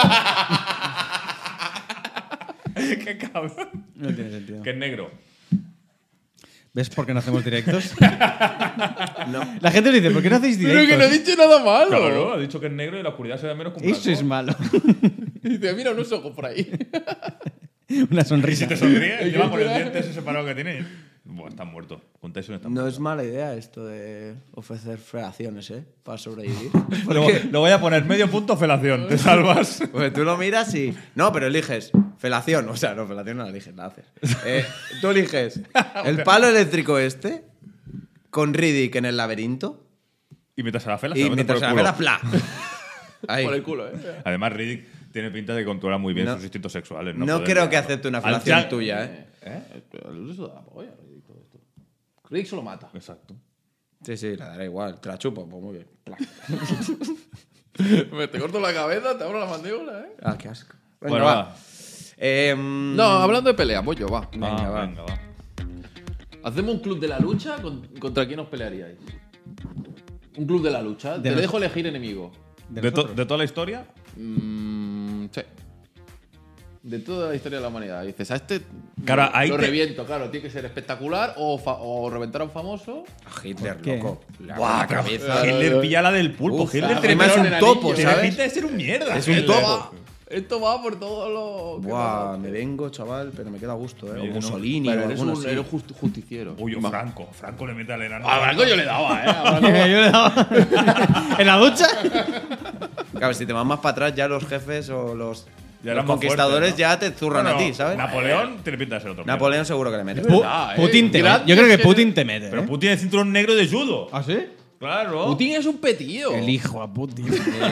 que... Qué cabrón. No tiene sentido. Que es negro. ¿Ves por qué no hacemos directos? La gente nos dice: ¿Por qué no hacéis directos? Pero que no he dicho nada malo. Claro, ha dicho que es negro y la oscuridad se ve menos con Eso blanco. es malo. Y dice, mira unos ojos por ahí. Una Y si sonrisa. te sonríe, lleva con el diente ese separado que tiene. Buah, está muerto. Con Tyson está No muerto. es mala idea esto de ofrecer felaciones, ¿eh? Para sobrevivir. Lo, lo voy a poner medio punto felación. Te salvas. Pues tú lo miras y... No, pero eliges felación. O sea, no, felación no la eliges, la haces. Eh, tú eliges el palo eléctrico este con Riddick en el laberinto Y mientras se la fela, se y la mete mientras se por la el vela, culo. ¡pla! Ahí. Por el culo, ¿eh? Además, Riddick tiene pinta de que controla muy bien No. sus instintos sexuales. No, No, puede- creo que acepte una Al felación chan- tuya, ¿eh? Eso da la polla, Riddick, todo esto. Riddick se lo mata. Exacto. Sí, sí, le dará igual. Te la chupo, pues muy bien. ¡Pla! Me te corto la cabeza, te abro la mandíbula, ¿eh? Ah, qué asco. Venga, Bueno, va. va. Eh, No, hablando de pelea, voy yo, va. Venga, Ah, va. venga, va. Hacemos un club de la lucha. ¿con- ¿Contra quién os pelearíais? Un club de la lucha. Te los- dejo elegir enemigo. De De, to- nosotros. de toda la historia, Mm, sí. De toda la historia de la humanidad. Dices, a este Claro, lo, ahí lo te- reviento, claro. Tiene que ser espectacular o, fa- o reventar a un famoso. A Hitler, qué? loco. Le hago Buah, la pero cabeza. Hitler pilla la del pulpo. Uf, Hitler encima tiene, es un en topo, anillo, tiene ¿sabes? pinta de ser un mierda. Es un Hitler. topo. Esto va por todo lo. que Buah, pasa. me vengo, chaval, pero me queda a gusto, ¿eh? Oye, O no, Mussolini Pero o eres alguno un, así. eres just- justiciero. Uy, o Ma- Franco. Franco le mete al enano. A Franco yo le daba, ¿eh? A Franco- Yo le daba- ¿En la ducha? Claro, si te vas más para atrás, ya los jefes o los, Ya los eran más conquistadores fuertes, ¿no? ya te zurran Bueno, a ti, ¿sabes? Napoleón tiene pinta de ser otro. Napoleón seguro que le mete. Pu- verdad, ¿eh? Putin te Gran- mete. Yo creo que que- Putin te mete. Pero ¿eh? Putin es cinturón negro de judo. ¿Ah, sí? Claro. Putin es un petío. Elijo a Putin.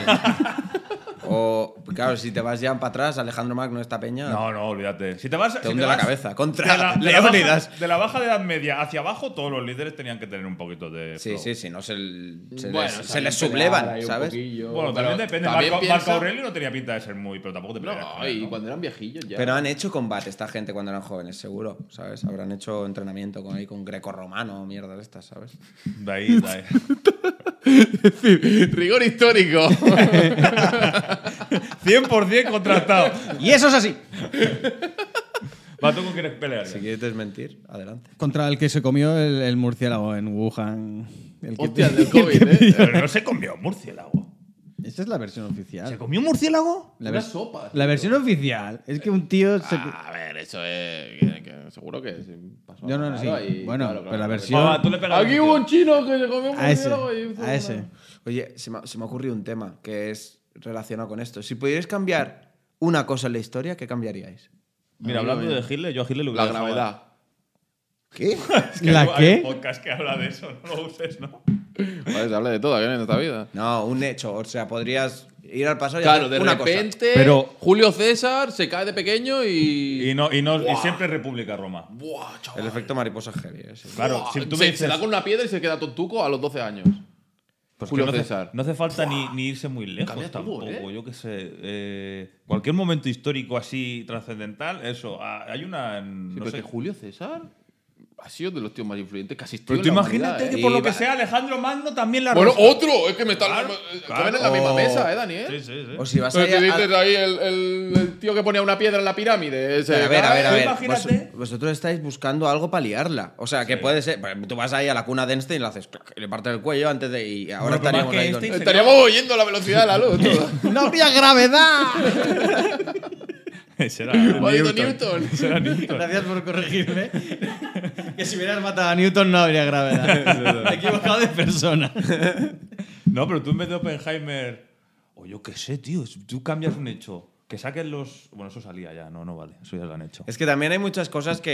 O, claro, si te vas ya para atrás, Alejandro Magno, esta peña, No, no, olvídate. Si te vas, te si hunde te la vas cabeza. Contra de la, de, la Leónidas. baja, de la baja de edad media hacia abajo, todos los líderes tenían que tener un poquito de. Sí, flow. sí, sí, no se, se Bueno, les, se saben les pelear sublevan, ahí un ¿sabes? poquillo, Bueno, pero también depende. también Marco, piensa- Marco Aurelio no tenía pinta de ser muy, pero tampoco te peleas No, con él, y ¿no? cuando eran viejillos ya. Pero han hecho combate esta gente cuando eran jóvenes, seguro, ¿sabes? Habrán hecho entrenamiento con, ahí, con greco-romano o mierdas de estas, ¿sabes? De ahí, de ahí. Rigor histórico. cien por ciento contrastado. Y eso es así. Va, ¿tú con quieres pelear? Si quieres desmentir, adelante. Contra el que se comió el, el murciélago en Wuhan. El que- Hostia, el del COVID, ¿eh? Pero no se comió murciélago. Esta es la versión oficial. ¿Se comió murciélago? La, Una vers- sopa, la versión oficial es que un tío se. A ver, eso es. que- que seguro que sí pasó. Yo no, algo sí. ahí, Bueno, claro, pero claro, la claro. versión- Va, va, tú le pegas Aquí al hubo un murciélago. chino que se comió un A ese. murciélago y hizo A ese. una- Oye, se me, ha- se me ha ocurrido un tema que es relacionado con esto. Si pudierais cambiar una cosa en la historia, ¿qué cambiaríais? Mira, hablando de Hitler, yo a Hitler le La hubiera dejado- gravedad. ¿Qué? Es que ¿La hay- hay qué? un podcast que habla de eso, no lo uses, ¿no? Vale, se habla de todo aquí en esta vida. No, un hecho. O sea, podrías ir al pasado y Claro, hacer de una repente Pero- Julio César se cae de pequeño y. Y, no, y, no, y siempre República Roma. Buah, cosa. chaval. El efecto mariposa heavy. ese. Claro, Buah, si tú me se, dices. se da con una piedra y se queda tontuco a los doce años. Pues Julio que no, César. Hace, no hace falta ni, ni irse muy lejos Cambia todo, tampoco. ¿eh? Yo qué sé. eh, cualquier momento histórico así trascendental, eso. ah, Hay una. en- Sí, no pero sé. que Julio César ha sido de los tíos más influyentes que ha asistido Pero tú en la imagínate humanidad, que ¿eh? por lo Y que va- sea Alejandro Magno también la Bueno, rosca. otro. Es que me están. Claro, Comen en la claro. misma mesa, ¿eh, Dani? ¿eh? Sí, sí, sí. O si vas Pero a, tú a- dices ahí el, el- el tío que ponía una piedra en la pirámide. Ese, a ver, a ver, a Tú ver. imagínate- Vos- vosotros estáis buscando algo para liarla. O sea, que puede ser. pues, Tú vas ahí a la cuna de Einstein y le haces. clac, y le partes el cuello antes de. Y ahora Bueno, pero estaríamos más que ahí con- Einstein- Estaríamos oyendo la velocidad de la luz. todo. ¡No habría gravedad! Será Maldito Newton. Newton. Será Newton. Gracias por corregirme. Que si hubieras matado a Newton no habría gravedad. Me he equivocado de persona. No, pero tú en vez de Oppenheimer. O yo qué sé, tío. si Tú cambias un hecho. Que saquen los. Bueno, eso salía ya. No, no vale. Eso ya lo han hecho. Es que también hay muchas cosas que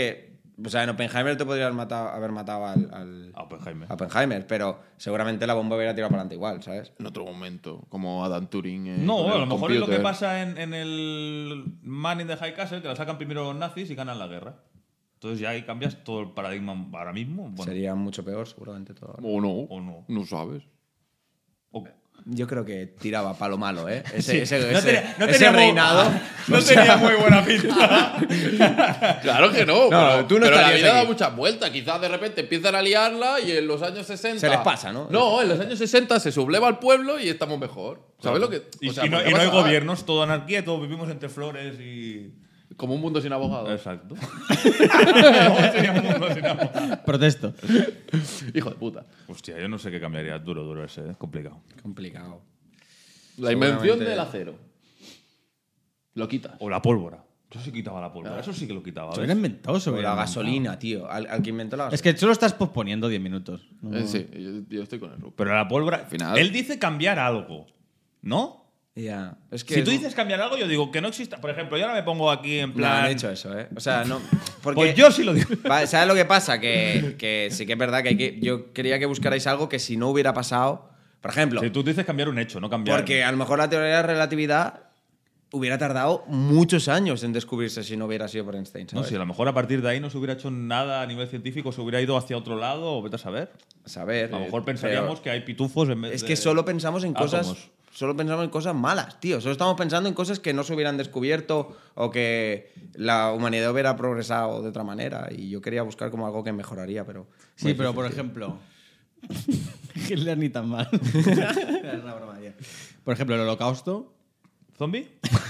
O sea, en Oppenheimer te podrías matado, haber matado al, al A Oppenheimer. a Oppenheimer, pero seguramente la bomba hubiera tirado para adelante igual, ¿sabes? En otro momento, como Adam Turing. eh, No, con a el lo mejor es lo que computer. pasa en, en el Man in the High Castle, que la sacan primero los nazis y ganan la guerra. Entonces ya ahí cambias todo el paradigma ahora mismo. Bueno, Sería mucho peor, seguramente todo. O no. O no. No sabes. o- Yo creo que tiraba para lo malo, ¿eh? Ese, Sí. ese, No ese- tenía- no ese tenía muy- reinado. no o sea, tenía muy buena pinta. Claro que no. No, pero, tú no pero la estarías vida da aquí. muchas vueltas. Quizás de repente empiezan a liarla y en los años sesenta. Se les pasa, ¿no? No, en los años sesenta se subleva al pueblo y estamos mejor. ¿Sabes lo que.? Y, o sea, y no, ¿por y qué no hay pasa? gobiernos, todo anarquía, todos vivimos entre flores y. Como un mundo sin abogados. Exacto. Sería un mundo sin amor. Protesto. Hijo de puta. Hostia, yo no sé qué cambiaría. Duro, duro ese, es complicado. Complicado. La invención Seguramente- del acero. Lo quitas. O la pólvora. Yo sí quitaba la pólvora. Eso sí que lo quitaba. Se ¿ves? hubiera inventado, se O hubiera la inventado. gasolina, tío. Al, al que inventó la Es gasolina. que solo estás posponiendo diez minutos. No. Eh, sí, yo, yo estoy con el Rup. Pero la pólvora. Al final- Él dice cambiar algo. ¿No? Ya. Es que Si es- tú dices cambiar algo, yo digo que no exista. Por ejemplo, yo ahora me pongo aquí en No plan. han hecho eso, ¿eh? O sea, no. Porque, Pues yo sí lo digo. Va, ¿sabes lo que pasa? Que, que sí que es verdad que, hay que yo quería que buscarais algo que si no hubiera pasado. Por ejemplo, Si tú dices cambiar un hecho, no cambiar. porque a lo mejor la teoría de la relatividad hubiera tardado muchos años en descubrirse si no hubiera sido por Einstein, No, ¿sabes? si a lo mejor a partir de ahí no se hubiera hecho nada a nivel científico, se hubiera ido hacia otro lado, o vete a saber. A saber. A lo eh, mejor pensaríamos pero que hay pitufos en vez Es de. que solo pensamos en cosas. átomos. Solo pensamos en cosas malas, tío. Solo estamos pensando en cosas que no se hubieran descubierto o que la humanidad hubiera progresado de otra manera. Y yo quería buscar como algo que mejoraría, pero. Sí, muy pero difícil, por tío. ejemplo. Hitler ni tan mal. Es una broma, tío. Por ejemplo, el holocausto. ¿Zombie?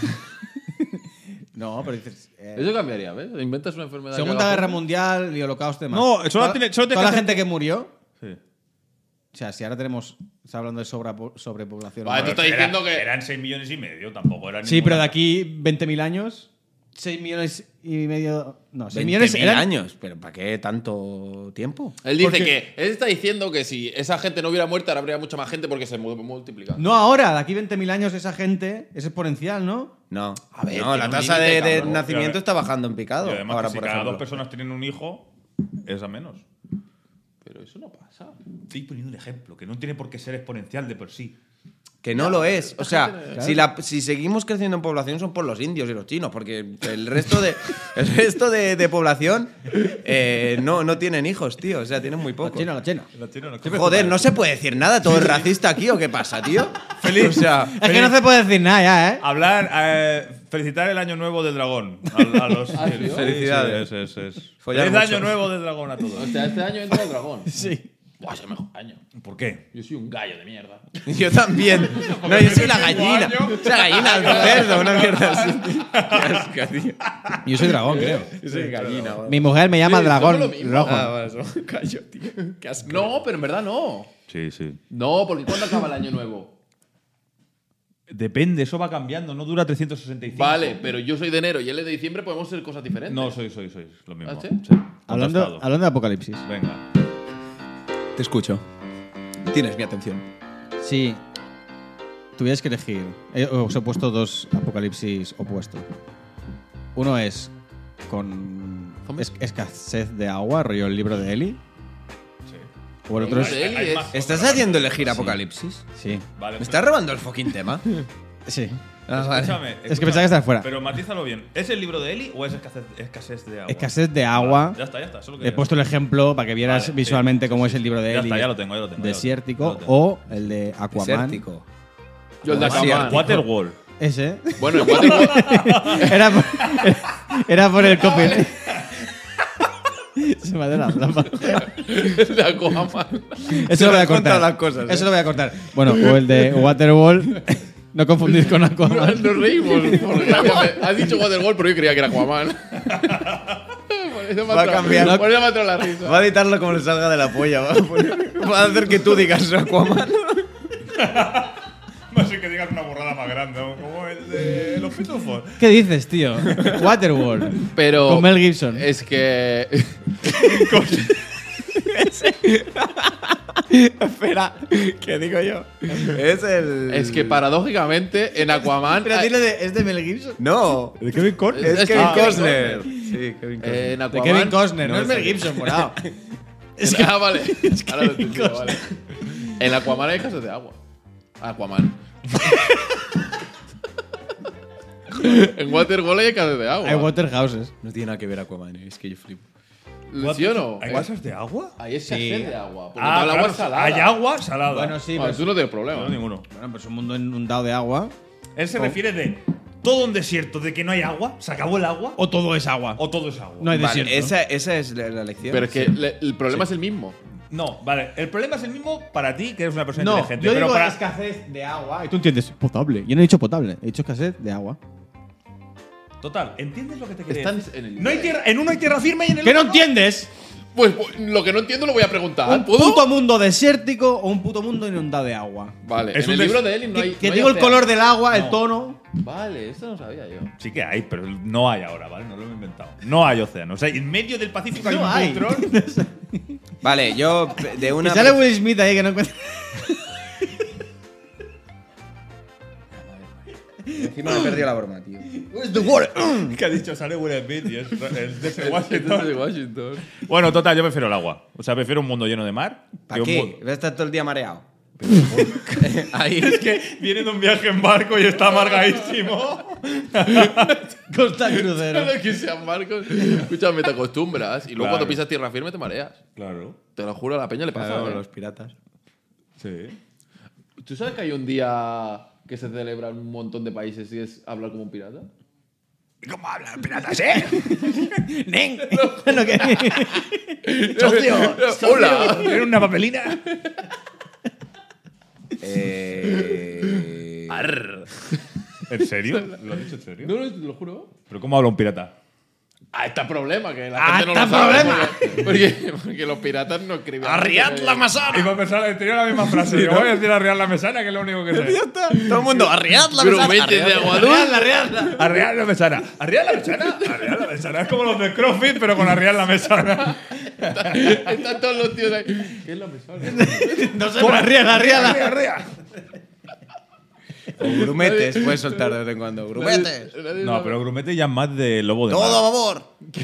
No, pero dices. eh, Eso cambiaría, ¿ves? Inventas una enfermedad. que Segunda haga Guerra zombie. Mundial y holocausto y demás. No, solo Toda- tiene- solo tiene Toda que la hacer- gente que murió. Sí. O sea, si ahora tenemos. Está hablando de sobra- sobrepoblación. Vale, tú estás Era- diciendo que. Eran seis millones y medio, tampoco eran. Sí, pero de aquí veinte mil años. seis millones y medio. No, seis millones veinte mil eran. años. ¿Pero para qué tanto tiempo? Él dice Porque- que. Él está diciendo que si esa gente no hubiera muerto, ahora habría mucha más gente porque se mu- multiplica. No ahora, de aquí veinte mil años esa gente es exponencial, ¿no? No. A ver, no, tiene la un tasa límite, de, de cabrón. nacimiento está bajando en picado. Y además, ahora, que si por cada ejemplo. dos personas tienen un hijo, es a menos. Pero eso no pasa. Estoy poniendo un ejemplo, que no tiene por qué ser exponencial de por sí. Que no lo es. O sea, si, la- si seguimos creciendo en población son por los indios y los chinos, porque el resto de, el resto de, de población eh, no, no tienen hijos, tío. O sea, tienen muy Los pocos. chinos, los chinos. Joder, ¿no se puede decir nada? ¿Todo es racista aquí o qué pasa, tío? Feliz. O sea, Es que no se puede decir nada ya, ¿eh? Hablar, eh, felicitar el año nuevo del dragón. A, a los, Ah, ¿sí? Felicidades. Sí, es, es, es. Follar Feliz mucho. año nuevo del dragón a O todos. sea, este año entra el dragón. Sí. Buah, es el mejor año. ¿Por qué? Yo soy un gallo de mierda. yo también. No, yo soy la gallina. Soy la gallina del cerdo, una mierda así. Qué asco, tío. Yo soy dragón, creo. Yo soy gallina. güey. Mi mujer me llama Sí, dragón somos lo mismo. rojo. Ah, vale, eso. Callo, tío. Qué asco. No, pero en verdad no. Sí, sí. No, porque ¿cuándo acaba el año nuevo? Depende, eso va cambiando, no dura trescientos sesenta y cinco. Vale, pero yo soy de enero y él es de diciembre, podemos ser cosas diferentes. No, soy, soy, soy. Lo mismo. ¿Ah, sí? Hablando, Contrastado. hablando de apocalipsis. Venga. Te escucho. Tienes mi atención. Si tuvierais que elegir, eh, os he puesto dos apocalipsis opuestos. Uno es con es- escasez de agua, rollo el libro de Eli. O el otro El es. libro de Eli Hay es- más ¿Estás cosas. haciendo elegir Apocalipsis? Sí. Vale, ¿Me pues- estás robando el fucking tema? Sí. Ah, vale. Escúchame, Es que escúchame, pensaba que estaba fuera. Pero matízalo bien. ¿Es el libro de Eli o es escasez, escasez de agua? Escasez de agua. Vale, ya está, ya está. Solo He quería- puesto el ejemplo para que vieras Vale, visualmente sí, cómo sí, es el sí. libro de Ya Eli. está, ya lo tengo, ya lo tengo. ya lo Desértico. tengo. Ya lo tengo. O el de Aquaman. Desértico. Yo el de Desierto. Aquaman. Waterworld. Ese. Bueno, el Waterworld. Era por, era por el copy. Se me ha dado la trampa. el de Aquaman. Eso lo voy a has contado cortar. las cosas, ¿eh? Eso lo voy a cortar. Bueno, o el de Waterworld. No confundir con Aquaman. Nos reímos. Porque has dicho Waterworld, pero yo creía que era Aquaman. Por eso me Va a entrado- cambiar. Por eso me ha entrado la risa. Va a editarlo como le salga de la polla. Va a, poner- va a hacer que tú digas Aquaman. No sé que digas una borrada más grande, ¿no? Como el de los pitufos. ¿Qué dices, tío? Waterworld. Pero. Con Mel Gibson. Es que. Espera, ¿qué digo yo? Es el. Es que paradójicamente en Aquaman. Pero dile de, ¿es de Mel Gibson? No. ¿De Kevin Costner? Es Es Kevin que- Costner. Sí, Kevin Costner. Eh, en De Aquaman. Kevin Costner, no, no es me Mel Gibson, morado. Es que, ah, vale. Ahora lo he entendido, vale. En Aquaman hay casas de agua. Aquaman. En Waterworld hay casas de agua. Hay Waterhouses. No tiene nada que ver Aquaman, es que yo flipo. ¿Sí o no? ¿Hay casas de agua? Ahí es escasez de agua. Porque Ah, toda el agua claro, es salada. hay agua salada. Bueno, sí, Bueno, pero, tú no tienes No, problema. ninguno. bueno, pues un mundo inundado de agua. Él se refiere de todo un desierto, de que no hay agua, se acabó el agua, O todo es agua. o todo es agua. No hay Vale, desierto. esa, esa es la, la lección. Pero es que le- el problema es el mismo. No, vale. El problema es el mismo para ti, que eres una persona No, inteligente. yo pero digo para... escasez de agua. Y tú entiendes, potable. Yo no he dicho potable, he dicho escasez de agua. Total, ¿entiendes lo que te quería Están decir? en el No hay tierra, en uno hay tierra firme y en el ¿Qué no otro entiendes? Pues, pues, lo que no entiendo lo voy a preguntar. ¿Un ¿Puedo? puto mundo desértico o un puto mundo inundado de agua? Vale, Es en un el des- libro de Ellie no Que, hay. que no hay digo el océano. color del agua, el tono. Vale, esto no sabía yo. Sí que hay, pero no hay ahora, ¿vale? No lo he inventado. No hay océano. O sea, en medio del Pacífico hay No un hay. neutrón. Vale, yo de Y una. sale Will Smith ahí que no encuentra. Encima me he perdido la broma, tío. que ha dicho sale Will Smith y es el de ese Esto Washington. es de Washington. Bueno, total, yo prefiero el agua. O sea, prefiero un mundo lleno de mar. ¿Para que un qué? mundo- Voy a estar todo el día mareado. Ahí Es que viene de un viaje en barco y está amargadísimo. Costa Crucero. Pero que sean barcos. Escúchame, te acostumbras. Y luego Claro. cuando pisas tierra firme te mareas. Claro. Te lo juro, a la peña le pasa. Claro, ¿eh? los piratas. Sí. ¿Tú sabes que hay un día que se celebra en un montón de países y es hablar como un pirata? ¿Cómo hablan piratas, eh? ¡Nen! Bueno, que- ¡Socio! ¡Hola! ¿Tienen una papelina? Eh. Arr. ¿En serio? ¿Lo has dicho en serio? No, no, te lo juro. ¿Pero cómo habla un pirata? Ah, está problema, que la Ah, gente no está lo sabe. problema. Porque, porque, porque los piratas no escribían. ¡Arriad la masana! Iba a pensar, tenía la misma frase. Yo voy a decir arriar la mesana, que es lo único que sé. Todo el mundo, ¡arriad la masana! Grumetes de aguadul. Arriar la mesana. ¿Arriar la mesana? Arriar la mesana. Es como los de CrossFit, pero con arriar la mesana. Están todos los tíos ahí. ¿Qué es la mesana? No sé, pero arriba, arriba. Arriar, arriar. O grumetes, puedes soltar de vez en cuando. ¡Grumetes! No, pero Grumete ya es más de lobo de ¡Todo a mar. favor!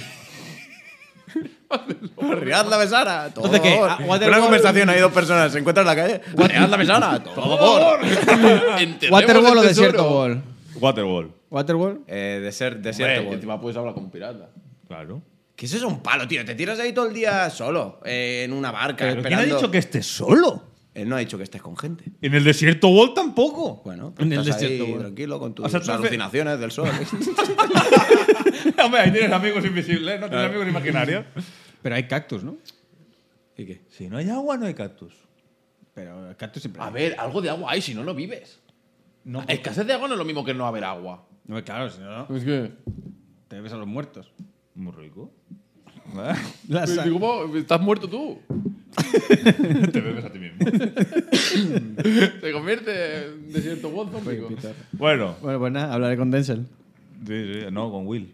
¡Arriad la mesana! ¡Todo Entonces, ¿qué? a favor! Ah, Waterworld- Una conversación, hay dos personas, se encuentran en la calle. ¡Arriad la mesana! ¡Todo a favor! Enterremos ¿Waterwall el o tesoro. Desierto Wall? Waterwall. ¿Waterwall? Eh, desert, Hombre, desierto. que World. encima puedes hablar como un pirata. Claro. ¿Qué es eso? Un palo, tío. Te tiras ahí todo el día solo, eh, en una barca, ¿Pero quién esperando. ha dicho que estés solo? Él no ha dicho que estés con gente. En el desierto Wall tampoco. Bueno, En el estás desierto, ahí bueno. tranquilo con tus O sea, tú haces- alucinaciones del sol. Hombre, ahí tienes amigos invisibles, ¿no? Tienes amigos imaginarios. Pero hay cactus, ¿no? ¿Y qué? Si no hay agua, no hay cactus. Pero el cactus siempre A hay. ver, algo de agua hay, si no, no vives. No, Escasez de agua no es lo mismo que no haber agua. No, claro, si no, Es que. te ves a los muertos. Muy rico. La sa- ¿Cómo? ¿Estás muerto tú? Te bebes a ti mismo. Te convierte en desierto World zombico. Bueno. Bueno, pues nada, hablaré con Denzel. Sí, sí, no, con Will.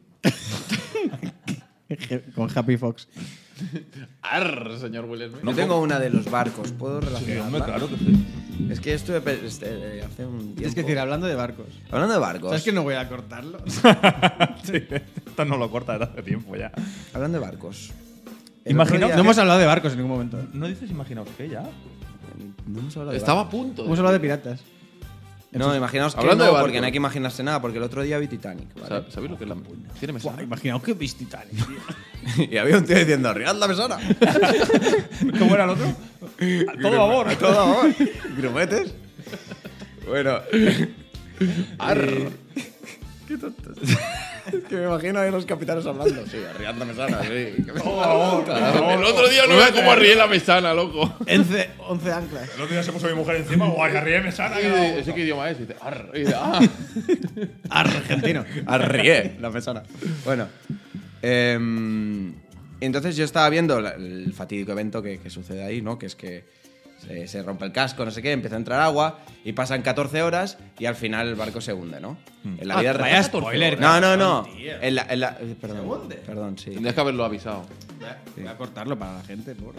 Con Happy Fox. Arr, señor Will Smith. Yo tengo una de los barcos. ¿Puedo Sí, relacionarla? hombre, claro que sí. Es que esto de- este, eh, hace un tiempo. Es que decir, hablando de barcos. Hablando de barcos. ¿Sabes que no voy a cortarlo? Sí, esto no lo corta desde hace tiempo ya. Hablando de barcos. El Imagina- otro día- No hemos hablado de barcos en ningún momento. ¿No dices imaginaos qué ya? No hemos hablado de Estaba a barcos. punto. Hemos hablado de piratas. No, imaginaos que Hablando no, de barcos. porque no hay que imaginarse nada, porque el otro día vi Titanic, ¿vale? Sa- ¿Sabéis lo que es la Tiene mesana. Buah, imaginaos que veis Titanic, tío. Y había un tío diciendo, arriad la mesona. ¿Cómo era el otro? Todo babor. A todo favor. Grumetes. Bueno. Arr. Qué tontos. Es que me imagino a los capitanes hablando. Sí, arriad la mesona, sí. El otro día no veas cómo ríe la mesana, loco. Once, once anclas. El otro día se puso mi mujer encima. Guay, arriba me sana. Y dice, ¿ese qué idioma es? Y dice, arr. Y dice, ah. Argentino. Arrié la mesona. Bueno. em, entonces yo estaba viendo la- el fatídico evento que, que sucede ahí, ¿no? Que es que se, se rompe el casco, no sé qué, empieza a entrar agua y pasan catorce horas y al final el barco se hunde, ¿no? En la vida vaya real. spoiler, No, no, no. cabrón, tío. En la, en la- eh, perdón, perdón, sí. Tendrías que haberlo avisado. Voy a cortarlo para la gente, por.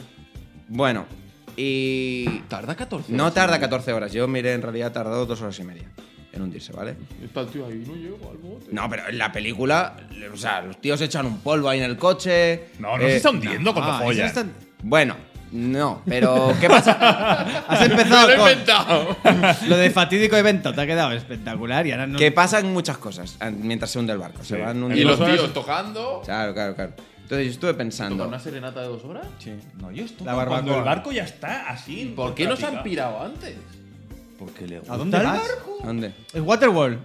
Bueno, y Tarda catorce no horas. tarda catorce horas. Yo miré, en realidad tardó dos horas y media. en hundirse, ¿vale? Está el tío ahí, no llego al bote. No, pero en la película, o sea, los tíos echan un polvo ahí en el coche. No, no eh, se está hundiendo cuando Ah, follas. ese está- Bueno, no, pero ¿qué pasa? Has ¡Me empezado lo he con inventado! lo de fatídico evento, te ha quedado espectacular y ahora no. Que pasan muchas cosas ah, mientras se hunde el barco. Se van Y hundiendo. los Dos horas- tíos tocando. Claro, claro, claro. Entonces yo estuve ¿Tocan pensando. una serenata de dos horas? Sí. No, yo estoy. La Cuando barbacoa. el barco ya está así. ¿Por qué no se han contra pirado antes? pica. Porque le gusta ¿A dónde el vas? barco. ¿Dónde? Es Waterworld.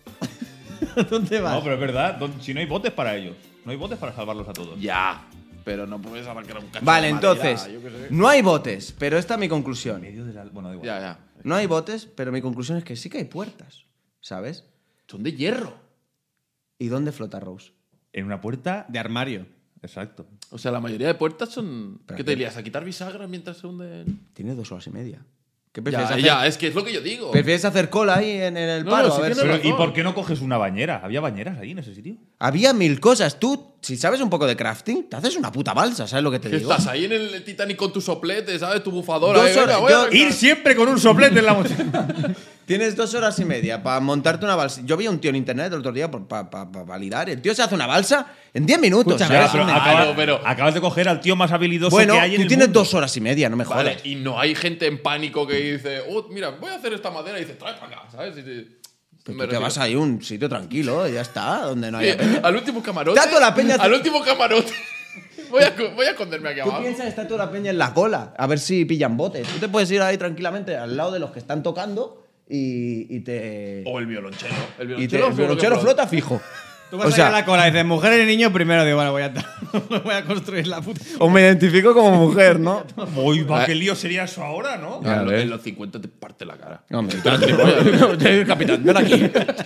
¿A dónde vas? No, pero es verdad. don- Si no hay botes para ellos. No hay botes para salvarlos a todos. Ya. Pero no puedes arrancar un cacho Vale, de madera, entonces, yo qué sé. no hay botes, pero esta es mi conclusión. Medio de la- Bueno, da igual. Ya, ya. No hay botes, pero mi conclusión es que sí que hay puertas, ¿sabes? Son de hierro. ¿Y dónde flota Rose? En una puerta. De armario. Exacto. O sea, la mayoría de puertas son. Pero ¿Qué qué- te dirías? ¿A quitar bisagras mientras se hunden? Tiene dos horas y media. ¿Qué prefieres Ya, hacer? ya, es que es lo que yo digo. ¿Prefieres hacer cola ahí en, en el No, paro? no, a sí ver tiene si- Pero, ¿y razón. por qué no coges una bañera? ¿Había bañeras ahí en ese sitio? Había mil cosas. Tú, si sabes un poco de crafting, te haces una puta balsa, ¿sabes lo que te Que digo? estás ahí en el Titanic con tu soplete, ¿sabes? Tu bufadora. Dos eh, venga, horas, voy a yo- arrancar. Ir siempre con un soplete en la mochila. Tienes dos horas y media para montarte una balsa. Yo vi a un tío en internet el otro día para validar. El tío se hace una balsa en diez minutos. Escúchame, ¿sabes? pero, Claro, acabas, pero- acabas de coger al tío más habilidoso Bueno, que hay en tú el tienes mundo. dos horas y media, no me jodas. Vale, y no hay gente en pánico que dice, oh, mira, voy a hacer esta madera y dice, trae para acá, ¿sabes? Y te- Pero me tú te refiero- vas ahí a un sitio tranquilo, y ya está, donde no Sí, haya peña. al último camarote. Está toda la peña- Al último camarote. voy, a, voy a esconderme aquí Tú abajo. piensas que está toda la peña en la cola, a ver si pillan botes. Tú te puedes ir ahí tranquilamente al lado de los que están tocando y, y te. O el violonchelo. El y te, violonchelo, el violonchero flota fijo. Tú vas O a ir sea, a la cola y dices, mujer y niño primero. Digo, bueno, voy a, voy a construir la puta. o me identifico como mujer, ¿no? Uy, va, qué lío sería eso ahora, ¿no? Ya En, lo- ves. en los cincuenta te parte la cara. Hombre, espérate, capitán, ven aquí.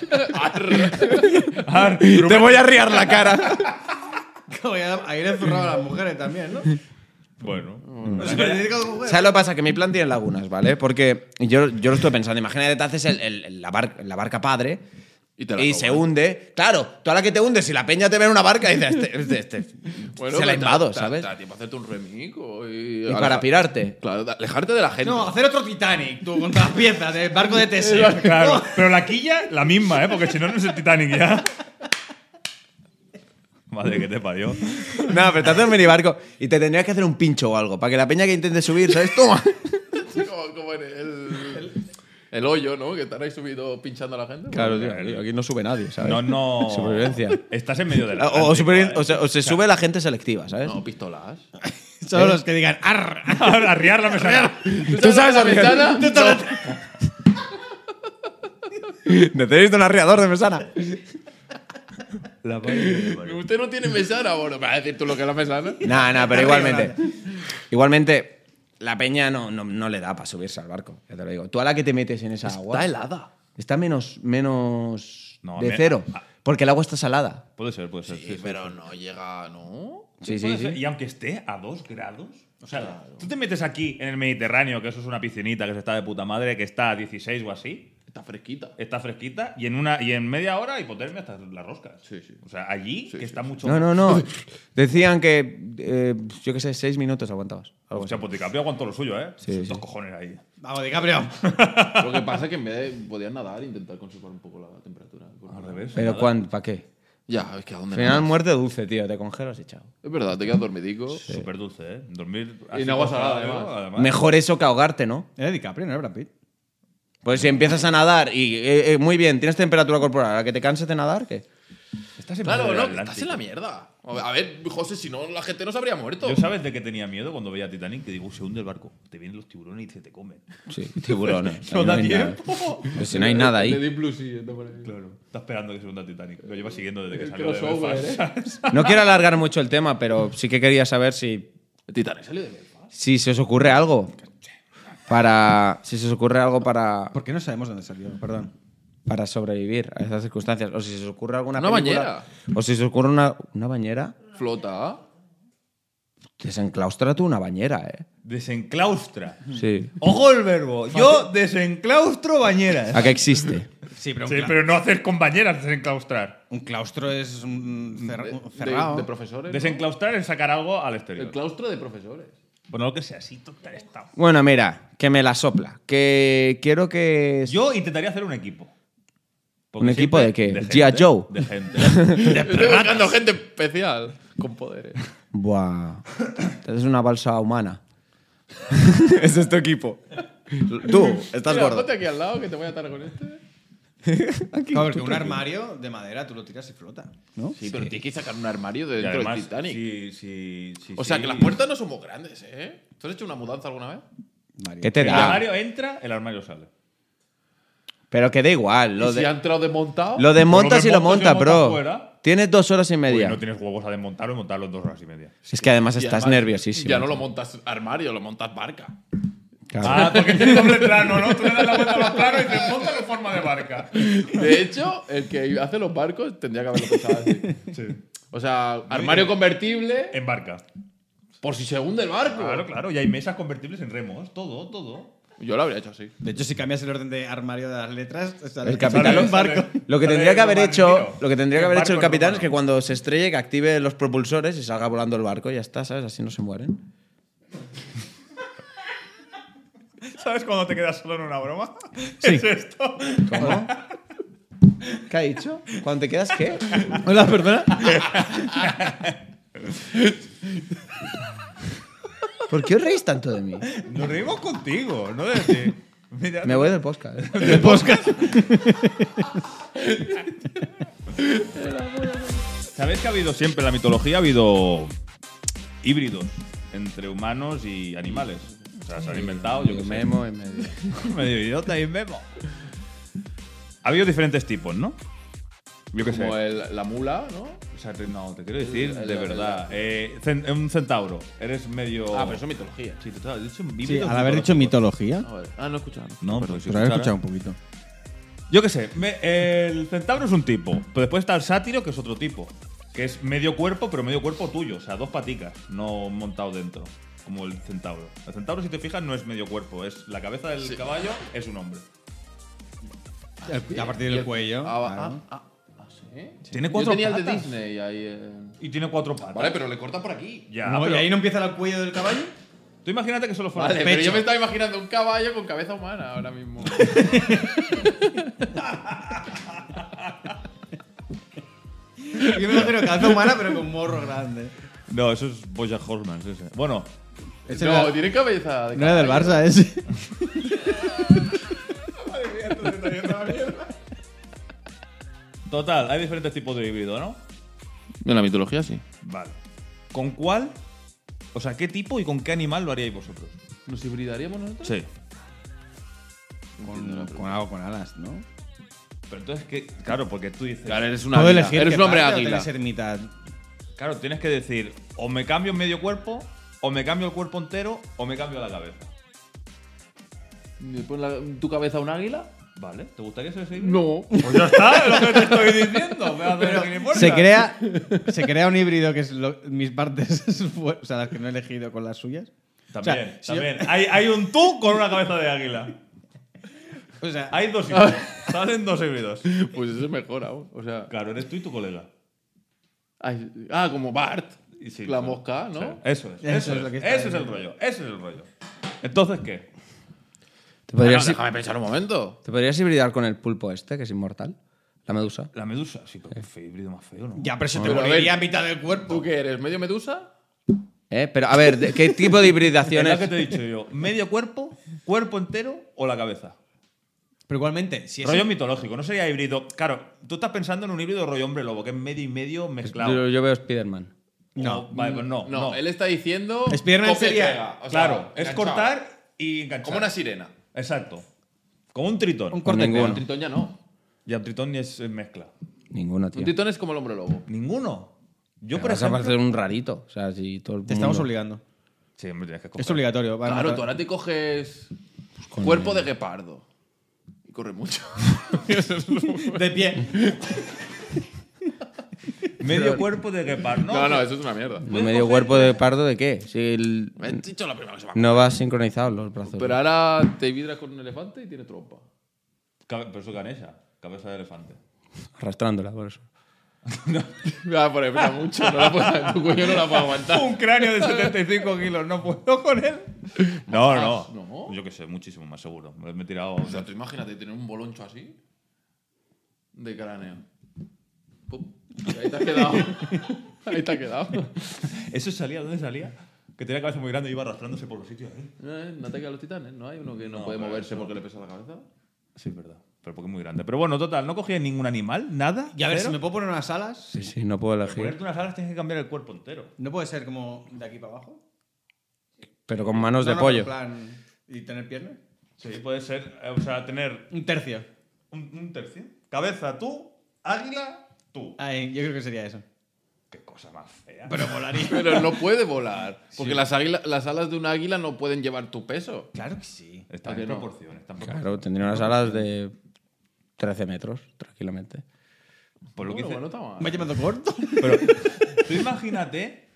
Ar, Te voy a riar la cara. Voy a, a ir zurrado a las mujeres también, ¿no? Bueno. O sea, me dedico a las mujeres. ¿Sabes lo que pasa? Que mi plan tiene lagunas, ¿vale? Porque yo, yo lo estoy pensando. Imagínate que te haces el- el- la, bar- la barca padre Y te la y roban. se hunde. Claro, tú a la que te hundes, si la peña te ve en una barca, dices, este, este, este, Bueno, se la pero te- invado, te- ¿sabes? Te da tiempo a hacerte un remico y. Y para pirarte. Claro, de- alejarte de la gente. No, hacer otro Titanic, tú, con todas las piezas del barco de Teseo. Claro, pero la quilla, la misma, ¿eh? Porque si no, no es el Titanic ya. Madre que te parió. No, pero te haces un minibarco y te tendrías que hacer un pincho o algo para que la peña que intente subir, ¿sabes? Toma. como, como en el, el hoyo, ¿no? Que están ahí subido pinchando a la gente. Claro, Bueno, tío, aquí no sube nadie, ¿sabes? No, no. Supervivencia. Estás en medio de la. O, o supervi- o se, o se sube la gente selectiva, ¿sabes? No, pistolas. Solo los que digan, arr. Arriar la mesa. Tú sabes la arriar. ventana. Necesito un arriador de mesana. La madre que te parió. Usted no tiene mesana, bueno, me vas a decir tú lo que es la mesana. No, no, pero igualmente. Igualmente, la peña no, no, no le da para subirse al barco, ya te lo digo. Tú a la que te metes en esa agua. Está helada. Está menos, menos No, de me- cero. ah. Porque el agua está salada. Puede ser, puede ser. sí, Sí, sí, pero sí. no llega, ¿no? Sí, sí, Puede sí. ser. Y aunque esté a dos grados. O sea, tú te metes aquí en el Mediterráneo, que eso es una piscinita que se está de puta madre, que está a dieciséis o así. Está fresquita. Está fresquita y en una y en media hora hipotermia hasta las roscas. Sí, sí. O sea, allí Sí, que sí, está sí. mucho. No, no, no. Decían que, eh, yo qué sé, seis minutos aguantabas. Algo O sea, así. pues DiCaprio aguantó lo suyo, ¿eh? Sí, Dos sí. cojones ahí. Vamos, DiCaprio. Lo que pasa es que en vez de podías nadar e intentar conservar un poco la temperatura. Al revés. Pero nada. ¿cuándo? ¿Para qué? Ya, es que a Al dónde final nadas? muerte dulce, tío. Te congelas y chao. Es verdad, te quedas dormidico. Súper dulce, ¿eh? Dormir. Y en agua congelado, salada, además. Mejor eso que ahogarte, ¿no? Era DiCaprio, no era Brad Pitt. Pues si empiezas a nadar y eh, eh, muy bien, tienes temperatura corporal, a la que te canses de nadar, ¿qué? Estás en Claro, medio no, del que estás en Atlántico. la mierda. A ver, José, si no, la gente no se habría muerto. Yo sabes de qué tenía miedo cuando veía Titanic, que digo, se hunde el barco, te vienen los tiburones y se te comen. Sí, tiburones. No Ahí da hay nada. tiempo. Pues si no hay nada De ahí. Deep Blue sí, está por ahí. Claro. Está esperando que se hunda Titanic. Lo lleva siguiendo desde que El salió de crossover, Belfast. No quiero alargar mucho el tema, pero sí que quería saber si, El Titanic salió de Belfast. si se os ocurre algo para. Si se os ocurre algo para, ¿Por qué no sabemos dónde salió? Perdón. para sobrevivir a esas circunstancias. O si se os ocurre alguna Una película- bañera. O si se os ocurre una, una bañera. Flota. Desenclaustra tú una bañera, ¿eh? Desenclaustra. Sí. Ojo el verbo. Yo desenclaustro bañeras. ¿A qué existe? Sí, pero un, Sí, cla- pero no hacer con bañeras desenclaustrar. un claustro es un, cer- De, un de- cerrado. de profesores. ¿no? Desenclaustrar es sacar algo al exterior. El claustro de profesores. Bueno, lo que sea, así total está. Bueno, mira, que me la sopla. Que quiero que. Yo intentaría hacer un equipo. Porque ¿Un equipo siempre de qué? gente, G I. Joe. De gente. Estoy buscando gente especial con poderes. Buah. Es una balsa humana. Ese es tu equipo. Tú, estás Mira, gordo. ponte aquí al lado que te voy a atar con este. Claro, porque un armario de madera tú lo tiras y flota, ¿no? Sí, pero tienes que sacar un armario de Y dentro además, del Titanic. sí, sí, sí, O sea, sí. que las puertas no son muy grandes, ¿eh? ¿Tú has hecho una mudanza alguna vez? Mario. ¿Qué te El da? armario entra, el armario sale. Pero que da igual. Lo, ¿Y si ha de, entrado desmontado? lo desmontas Lo y lo desmontas y montas, lo bro. montas fuera. Tienes dos horas y media. Uy, no tienes huevos a desmontarlo y montarlo en dos horas y media. Es que además Y estás además, nerviosísimo. Ya no lo montas armario, lo montas barca. Claro. Ah, porque tiene doble plano, ¿no? Tú le das la vuelta a los planos y te montas en forma de barca. De hecho, el que hace los barcos tendría que haberlo pensado así. O sea, armario bien. convertible En barca. por si se hunde el barco. Claro, claro. Y hay mesas convertibles en remos. Todo, todo. Yo lo habría hecho así. De hecho, si cambias el orden de armario de las letras, sale El capitán sale lo- un barco. Lo que Sale tendría que haber romano, hecho, tío. lo que tendría que El haber hecho el barco capitán romano. es que cuando se estrelle que active los propulsores y salga volando el barco y ya está, ¿sabes? Así no se mueren. ¿Sabes cuando te quedas solo en una broma? Es esto. ¿Cómo? ¿Qué ha dicho? ¿Cuando te quedas qué? Hola, perdona. ¿Por qué os reís tanto de mí? Nos reímos contigo, no de ti. Mira, Me voy del podcast. ¿eh? De podcast. ¿Sabéis que ha habido siempre en la mitología ha habido híbridos entre humanos y animales? O sea, se han inventado, yo qué sé. Memo y medio. Medio idiota y memo. Ha habido diferentes tipos, ¿no? Yo qué sé. Como el- la mula, ¿no? O sea, te- no, te quiero decir, El- el- de el- verdad. Eh, cen- un centauro. Eres medio. Ah, pero eso es mitología. Sí, te has dicho Sí, híbridos al haber dicho mitológicos. mitología, Ah, vale. Ah, no he escuchado. No, pero si pues haber escucharas- escuchado un poquito. Yo qué sé, me- el centauro es un tipo, pero después está el sátiro, que es otro tipo, que es medio cuerpo, pero medio cuerpo tuyo, o sea, dos paticas, no montado dentro, como el centauro. El centauro, si te fijas, no es medio cuerpo, es la cabeza del Sí. caballo, es un hombre. A partir del cuello. Ah, va- claro. ah, ah, ah, ¿sí? Tiene Yo cuatro tenía el de patas. Disney ahí. en- Y tiene cuatro patas. Vale, pero le corta por aquí. Ya, No, pero ¿y ahí no empieza el cuello del caballo? tú imagínate que solo fuera Vale, un pero pecho. yo me estaba imaginando un caballo con cabeza humana ahora mismo. Yo me imagino cabeza humana, pero con morro grande. No, eso es Bojack Horseman, ese. Bueno, Ese no, era- tiene cabeza de no era del caballo. Barça, ese. total, hay diferentes tipos de híbrido, ¿no? En la mitología sí. Vale. ¿Con cuál? O sea, ¿qué tipo y con qué animal lo haríais vosotros? ¿Nos hibridaríamos nosotros? Sí. Con, con algo con alas, ¿no? Pero entonces, ¿qué? Claro, porque tú dices. Claro, eres una Puedo águila. elegir Eres qué un hombre parte o águila. tiene que ser mitad. Claro, tienes que decir, o me cambio medio cuerpo, o me cambio el cuerpo entero, o me cambio la cabeza. ¿Le pones la- tu cabeza a un águila? ¿Vale? ¿Te gustaría ser ese híbrido? No. Pues ya está, es lo que te estoy diciendo. pedazo de gilipollas. Se crea, se crea un híbrido que es lo- mis partes, o sea, las que no he elegido con las suyas. También, O sea, si yo- también. Hay, hay un tú con una cabeza de águila. O sea, Hay dos híbridos. Salen dos híbridos. Pues eso es mejor aún. O sea. Claro, eres tú y tu colega. ay, ah, como Bart. Y sí, la sí. mosca, ¿no? Sí, Eso es. Eso Eso, es es, lo que está ese es el diciendo. rollo. Ese es el rollo. Entonces, ¿qué? ¿Te podrías, Bueno, déjame pensar un momento. ¿Te podrías hibridar con el pulpo este, que es inmortal? La medusa. La medusa. Sí, pero qué feo, híbrido más feo, ¿no? ya, pero se te Pero a ver, moriría a mitad del cuerpo. ¿Tú qué eres? ¿Medio medusa? ¿Eh? Pero, a ver, ¿de- ¿qué tipo de Es la hibridaciones? que te he dicho yo. ¿Medio cuerpo, cuerpo entero o la cabeza? Pero igualmente, si es. Rollo mitológico, no sería híbrido. Claro, tú estás pensando en un híbrido rollo hombre lobo, que es medio y medio mezclado. Yo, yo veo Spider-Man. No, vale, pues no. No, no. él está diciendo. Spiderman copia y sería- pega, o sea, Claro, es enganchado. cortar y enganchar. Como una sirena. Exacto. Como un tritón. Un Con corte ninguno. Un tritón ya no. Y un tritón es eh, mezcla. Ninguno, tío. Un tritón es como el hombre lobo. Ninguno. Yo, Te por vas a ejemplo. parecer un rarito. O sea, si todo el Te estamos mundo- obligando. Sí, hombre, tienes que Es coger. obligatorio. van a Claro, matar- tú ahora te coges con cuerpo el- de guepardo. Y corre mucho. De pie. Medio cuerpo de guepardo. No, No, no, eso es una mierda. ¿No medio cuerpo de pardo de qué? Si el- Me he dicho la primera que se me ha no va sincronizado los brazos. Pero ahora te vidras con un elefante y tiene trompa. Cabe- Pero eso es ganesha. Cabeza de elefante. Arrastrándola, por eso. Ah, por ahí pesa mucho. No la puedo, tu cuello no la puedo aguantar. Un cráneo de setenta y cinco kilos. No puedo con él. No, no. ¿no? Yo qué sé, muchísimo más seguro. Me me he tirado. O sea, tú imagínate tener un boloncho así. de cráneo. Pum. Y ahí te has quedado. Ahí te has quedado. ¿Eso salía? ¿Dónde salía? Que tenía la cabeza muy grande y iba arrastrándose por los sitios. ¿eh? Eh, ¿No te quedan los titanes? ¿No hay uno que no, No, puede pero moverse eso- porque le pesa la cabeza? Sí, es verdad. Pero porque es muy grande. Pero bueno, total, no cogía ningún animal, nada. Y a ver, cero. si me puedo poner unas alas, Sí, sí, no puedo elegir. Ponerte unas alas tienes que cambiar el cuerpo entero. ¿no puede ser como de aquí para abajo? Pero con manos No, de no, pollo. en plan, ¿y tener piernas? Sí, puede ser. eh, O sea, tener Un tercio. un, un tercio. Cabeza tú, águila tú. Ay, yo creo que sería eso. Qué cosa más fea. Pero volaría. Pero no puede volar. Porque las, águila- las alas de un águila no pueden llevar tu peso. Claro que sí. Están ¿A que en no? proporción. Están en proporción. Claro, tendría unas alas de trece metros, tranquilamente. Por lo que Bueno, dice- bueno, está mal. Me ha llamado corto. Pero tú imagínate.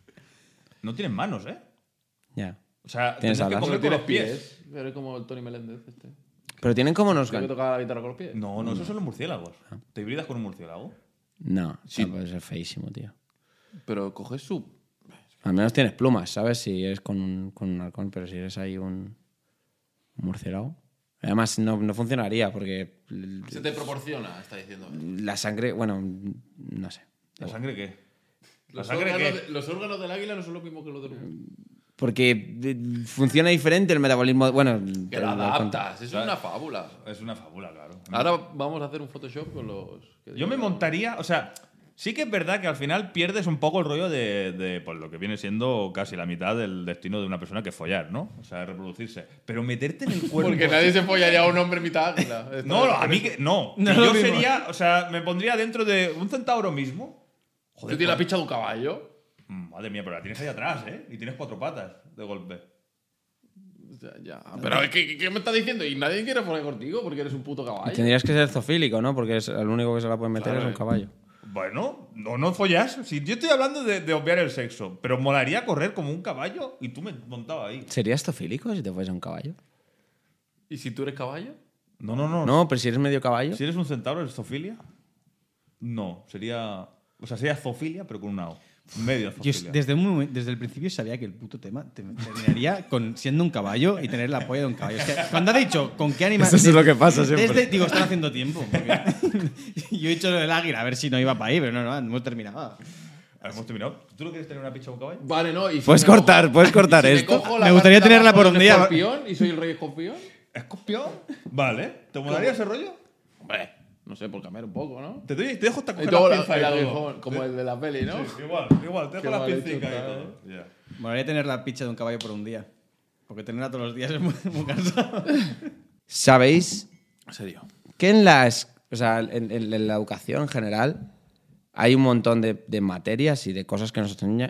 No tienen manos, ¿eh? Ya. O sea, Tienes tendrás que alas. coger Porque con tienes los pies. pies. Eres como el Tony Meléndez este. Pero tienen como unos ¿Tienes que gan- tocar la guitarra con los pies? No, no, esos son los murciélagos. ¿Te hibridas con un murciélago? No, Sí. no puede ser feísimo, tío. Pero coges su... Al menos tienes plumas, ¿sabes? Si eres con un, con un halcón, pero si eres ahí un, un murciélago. Además, no, no funcionaría porque Se te proporciona, está diciendo. la sangre, bueno, no sé. ¿La sangre qué? ¿La Los sangre órganos, qué? de- los órganos del águila no son lo mismo que los del humano. Porque eh, funciona diferente el metabolismo. Bueno, Que el lo halcón- adaptas, eso es una fábula. Es una fábula, claro. Ahora vamos a hacer un Photoshop con los... que Yo me digo, montaría, o sea, sí que es verdad que al final pierdes un poco el rollo de, de pues, lo que viene siendo casi la mitad del destino de una persona que es follar, ¿no? O sea, reproducirse. Pero meterte en el cuerpo. Porque nadie se follaría a un hombre mitad águila. No, no, a mí que. No. No Que es lo yo mismo. sería. O sea, me pondría dentro de un centauro mismo. ¿Tú tienes la picha de un caballo? Mm, Madre mía, pero la tienes ahí atrás, ¿eh? Y tienes cuatro patas de golpe. Ya, ya. Pero ¿qué, qué me estás diciendo? Y nadie quiere follar contigo porque eres un puto caballo. Tendrías que ser zoofílico, ¿no? Porque es, el único que se la puede meter Claro, es un eh. caballo. Bueno, no, no follas. Si yo estoy hablando de, de obviar el sexo, pero molaría correr como un caballo y tú me montabas ahí. ¿Serías zoofílico si te fuese un caballo? ¿Y si tú eres caballo? No, no, no. No, pero si eres medio caballo. Si eres un centauro, ¿eres zoofilia? No, sería. O sea, sería zoofilia, pero con una O. Medio Yo zoofilia. desde, un momen- desde el principio sabía que el puto tema te- terminaría con siendo un caballo y tener la polla de un caballo. Es que cuando ha dicho con qué animal. Eso es lo que pasa siempre. Desde, digo, están haciendo tiempo. porque yo he dicho lo del águila, a ver si no iba para ahí, pero no, no, hemos terminado. Hemos terminado. ¿Tú no quieres tener una picha de un caballo? Vale, no. ¿Y si Puedes me cojo- cortar, puedes cortar y si me esto. cojo Me gustaría parte de tenerla abajo por de un día. escorpión y soy el rey escorpión? ¿Escorpión? Vale. ¿Te molaría ese rollo? Hombre, no sé, por cambiar un poco, ¿no? Te, doy, te dejo hasta Y coger todo la la- pinza el y todo. aguijón, como el de la peli, ¿no? Sí, igual, igual. Te Qué dejo la mal hecho pincica y está, todo. Ya. Me molaría tener la picha de un caballo por un día. Porque tenerla todos los días es muy, muy cansado. ¿Sabéis En serio. que en las, o sea, en, en- en la educación en general hay un montón de, de materias y de cosas que nos enseñan?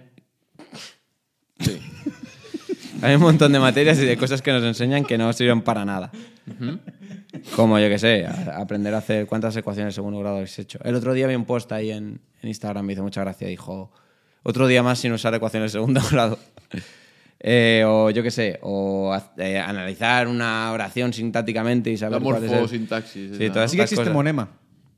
Sí. Hay un montón de materias y de cosas que nos enseñan que no sirven para nada. Como, yo que sé, a- aprender a hacer cuántas ecuaciones de segundo grado habéis hecho. El otro día vi un post ahí en, en Instagram, me hizo mucha gracia. Dijo, otro día más sin usar ecuaciones de segundo grado. Eh, o yo que sé, o haz- eh, analizar una oración sintácticamente y saber La cuál es el... morfosintaxis. Sí, esa, todas Así que estas existe cosas. monema.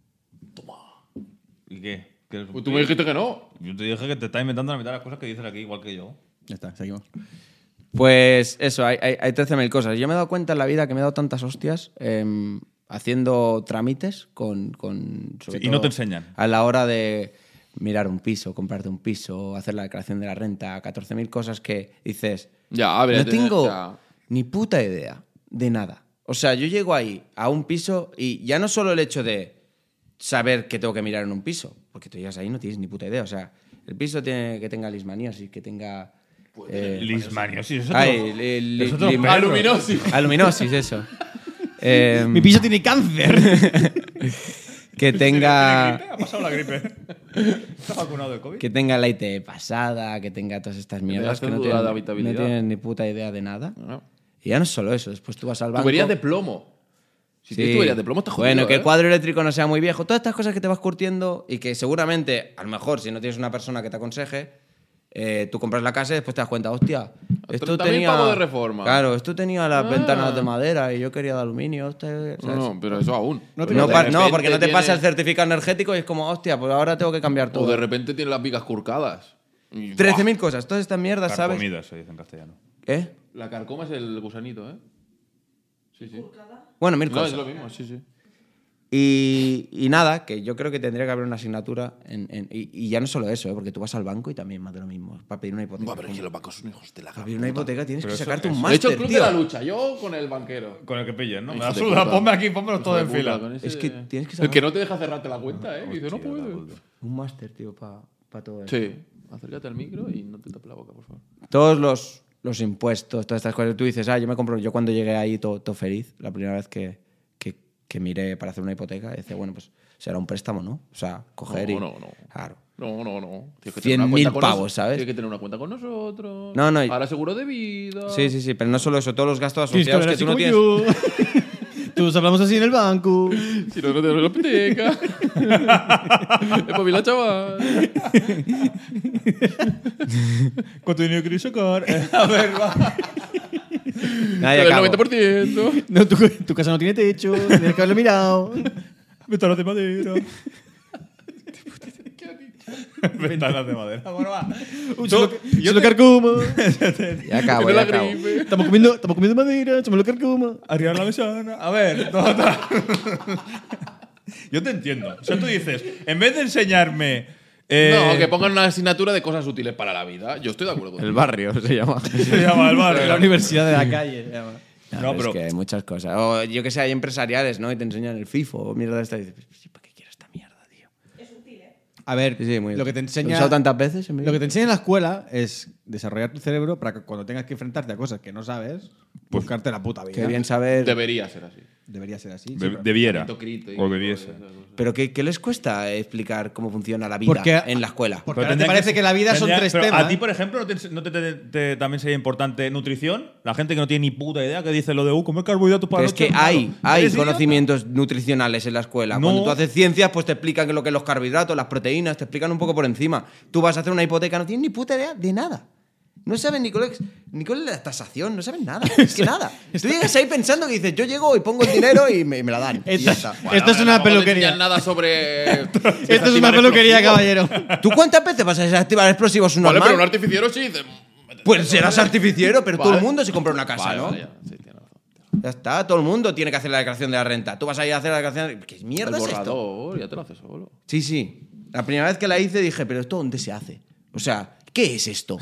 ¿Y qué? ¿Qué Pues tú me dijiste que no. Yo te dije que te estás inventando la mitad de las cosas que dices aquí, igual que yo. Ya está, seguimos. Pues eso, hay, hay, hay trece mil cosas. Yo me he dado cuenta en la vida que me he dado tantas hostias em, haciendo trámites con... con sobre Sí, y no todo te enseñan. A la hora de mirar un piso, comprarte un piso, hacer la declaración de la renta, catorce mil cosas que dices... Ya, a ver, no te- tengo ya. ni puta idea de nada. O sea, yo llego ahí a un piso y ya no solo el hecho de saber que tengo que mirar en un piso, porque tú llegas ahí y no tienes ni puta idea. O sea, el piso tiene que tenga lismaniosis, que tenga... eh, Lismaniosis. Eso te Ay, lo- li- li- eso te lo li- perro. Aluminosis. Aluminosis, eso. Eh, Mi piso tiene cáncer. que ¿Tiene tenga gripe? ¿Ha pasado la gripe? ¿Está vacunado de COVID? que tenga la I T pasada, que tenga todas estas mierdas que no cédula de tienen, no habitabilidad. tienen ni puta idea de nada. No. Y ya no es solo eso, después tú vas al banco... Tuberías de plomo. Si Sí. tienes tuberías de plomo, estás jodido. Bueno, que el ¿eh? cuadro eléctrico no sea muy viejo. Todas estas cosas que te vas curtiendo y que seguramente, a lo mejor, si no tienes una persona que te aconseje, eh, tú compras la casa y después te das cuenta, hostia, esto treinta mil tenía... pavos de reforma. Claro, esto tenía las Ah. ventanas de madera y yo quería de aluminio. Este, No, ¿sabes? no, pero eso aún. No, Pero de pa- no, repente porque no te pasa el tienes- certificado energético y es como, hostia, pues ahora tengo que cambiar O todo. de repente tienes las vigas curcadas. Y- trece mil cosas, todas estas mierdas, ¿sabes? Carcomidas se dice en castellano. ¿Eh? La carcoma es el gusanito, ¿eh? Sí, sí. Bueno, mil No, cosas. es lo mismo, sí, sí. Y, y nada, que yo creo que tendría que haber una asignatura. En, en- y, y ya no solo eso, ¿eh? Porque tú vas al banco y también más de lo mismo. Para pedir una hipoteca. Buah, pero es que los bancos son hijos de la Para gran pedir una puta. hipoteca tienes Pero que eso- sacarte un eso- De hecho, máster, el club tío. de la lucha, yo con el banquero. Con el que pillen, ¿no? Me Hijo da de suda, puta. ponme aquí, ponme Hijo todo de en puta, fila. con ese- Es que tienes que El sacar que no te deja cerrarte la cuenta, ¿eh? Y dice, no puedo. un máster, tío, para todo eso. Sí. Acércate al micro y no te tapes la boca, por favor. Todos los, los impuestos, todas estas cosas. Tú dices, ah, yo me compro. Yo cuando llegué ahí todo, todo feliz, la primera vez que, que, que miré para hacer una hipoteca, decía, bueno, pues será un préstamo, ¿no? O sea, coger No, y. no, no. Claro. No, no, no. Tienes que cien tener una mil cuenta con pavos, nos- ¿sabes? Tienes que tener una cuenta con nosotros. No, no, y- Ahora seguro de vida. Sí, sí, sí, pero no solo eso, todos los gastos Tienes que asociados hablar que así tú no como tienes. yo. Todos hablamos así en el banco. Si no, no tenemos la hipoteca. Espabila, chaval. ¿Cuánto dinero queréis sacar? A ver, va. Nada, ya El acabo. noventa por ciento. No, tu, tu casa no tiene techo, tienes que haberlo mirado. Ventanas de madera. Ventanas de madera. Bueno, va. Un solo, yo lo carcoma. Ya acabo, Tiene ya la acabo. gripe. Estamos comiendo, estamos comiendo madera, se me lo carcoma. Arriba la mesana. A ver, no, no. Yo te entiendo. O sea, tú dices, en vez de enseñarme. eh, No, que pongan una asignatura de cosas útiles para la vida. Yo estoy de acuerdo con El barrio se llama. Se llama el barrio. La universidad de la calle se llama. No, No, pero pero- es que hay muchas cosas. O yo que sé, hay empresariales, ¿no? Y te enseñan el FIFO o mierda de esta. Y dices, "Sí, ¿para qué quiero esta mierda, tío?" A ver, Sí, sí, muy lo que te ¿Lo he enseña. usado tantas veces en mi Lo que vida? te enseña en la escuela es desarrollar tu cerebro para que cuando tengas que enfrentarte a cosas que no sabes, buscarte la puta vida. Qué bien saber. Debería ser así. Debería ser así. sí, de- pero- debiera. Pensamiento crítico, O debiese. Pero ¿qué, qué les cuesta explicar cómo funciona la vida Porque- en la escuela? Porque Pero ahora te tendría parece que, la vida son tendría- tres pero temas. A ti, por ejemplo, ¿no, te, no te- te- te- también sería importante nutrición? La gente que no tiene ni puta idea que dice lo de uh, comer carbohidratos para Pero es la que noche, hay, claro. hay ¿Eres idiota? conocimientos nutricionales en la escuela. No. Cuando tú haces ciencias, pues te explican lo que es los carbohidratos, las proteínas, te explican un poco por encima. Tú vas a hacer una hipoteca, no tienes ni puta idea de nada. No sabes ni cuál es, ni cuál es la tasación, no sabes nada. Es que nada. Tú llegas ahí pensando que dices, yo llego y pongo el dinero y me, me la dan. Y ya está. Esto es una peluquería. No nada sobre. Esto es una peluquería, caballero. ¿Tú cuántas veces vas a desactivar explosivos Vale, normal? pero un artificiero sí dice. Pues serás artificiero, pero todo Vale. el mundo se compra una casa, Vale, ¿no? vale, ya. Sí, tiene razón. Ya está, todo el mundo tiene que hacer la declaración de la renta. Tú vas a ir a hacer la declaración. ¿Qué El mierda es esto? borrador, ya te lo haces solo. Sí, sí. La primera vez que la hice dije, pero ¿esto dónde se hace? O sea, ¿qué es esto?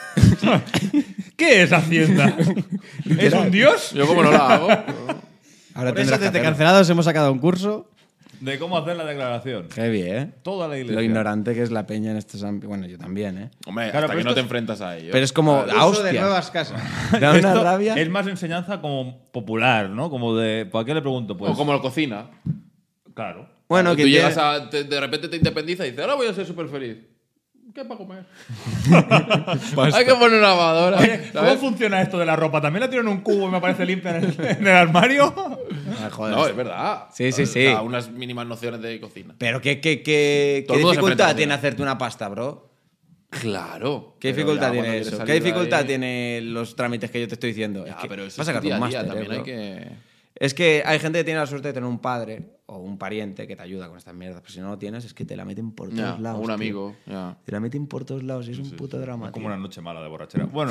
¿Qué es Hacienda? ¿Es un dios? Yo, como no la hago. Ahora Por eso, tendrás que desde hacerlo. Cancelados hemos sacado un curso. De cómo hacer la declaración. Heavy, ¿eh? Toda la iglesia. Lo ignorante que es la peña en estos ámbitos. Bueno, yo también, ¿eh? Hombre, Claro, hasta pero que no esto te es- enfrentas a ello. Pero es como, Uso a de hostia. nuevas casas. Da una Esto rabia. Es más enseñanza como popular, ¿no? Como de. ¿Para qué le pregunto? Pues. O como lo cocina. Claro. Bueno, Tú que llegas tiene- a. te- de repente te independizas y dices, ahora voy a ser súper feliz. ¿Qué para comer? Hay que poner una lavadora. Oye, ¿cómo ¿sabes? funciona esto de la ropa? ¿También la tiran en un cubo y me aparece limpia en el, en el armario? Ah, joder. No, es verdad. Sí, sí, O sí. sea, unas mínimas nociones de cocina. Pero qué, qué, qué, Todo qué el mundo se enfrenta dificultad a tiene cocina. hacerte una pasta, bro. Claro. ¿Qué Pero dificultad ya tiene cuando eso? quieres ¿Qué salir de dificultad ahí- tiene los trámites que yo te estoy diciendo? Ya, es que pero eso vas a es sacar día un a día, máster, también eh, hay bro. que. Es que hay gente que tiene la suerte de tener un padre o un pariente que te ayuda con estas mierdas. Pero si no lo tienes, es que te la meten por todos Ya, lados. o un tío. amigo. Ya. Te la meten por todos lados y es un puto drama. Es como tío. una noche mala de borrachera. Bueno.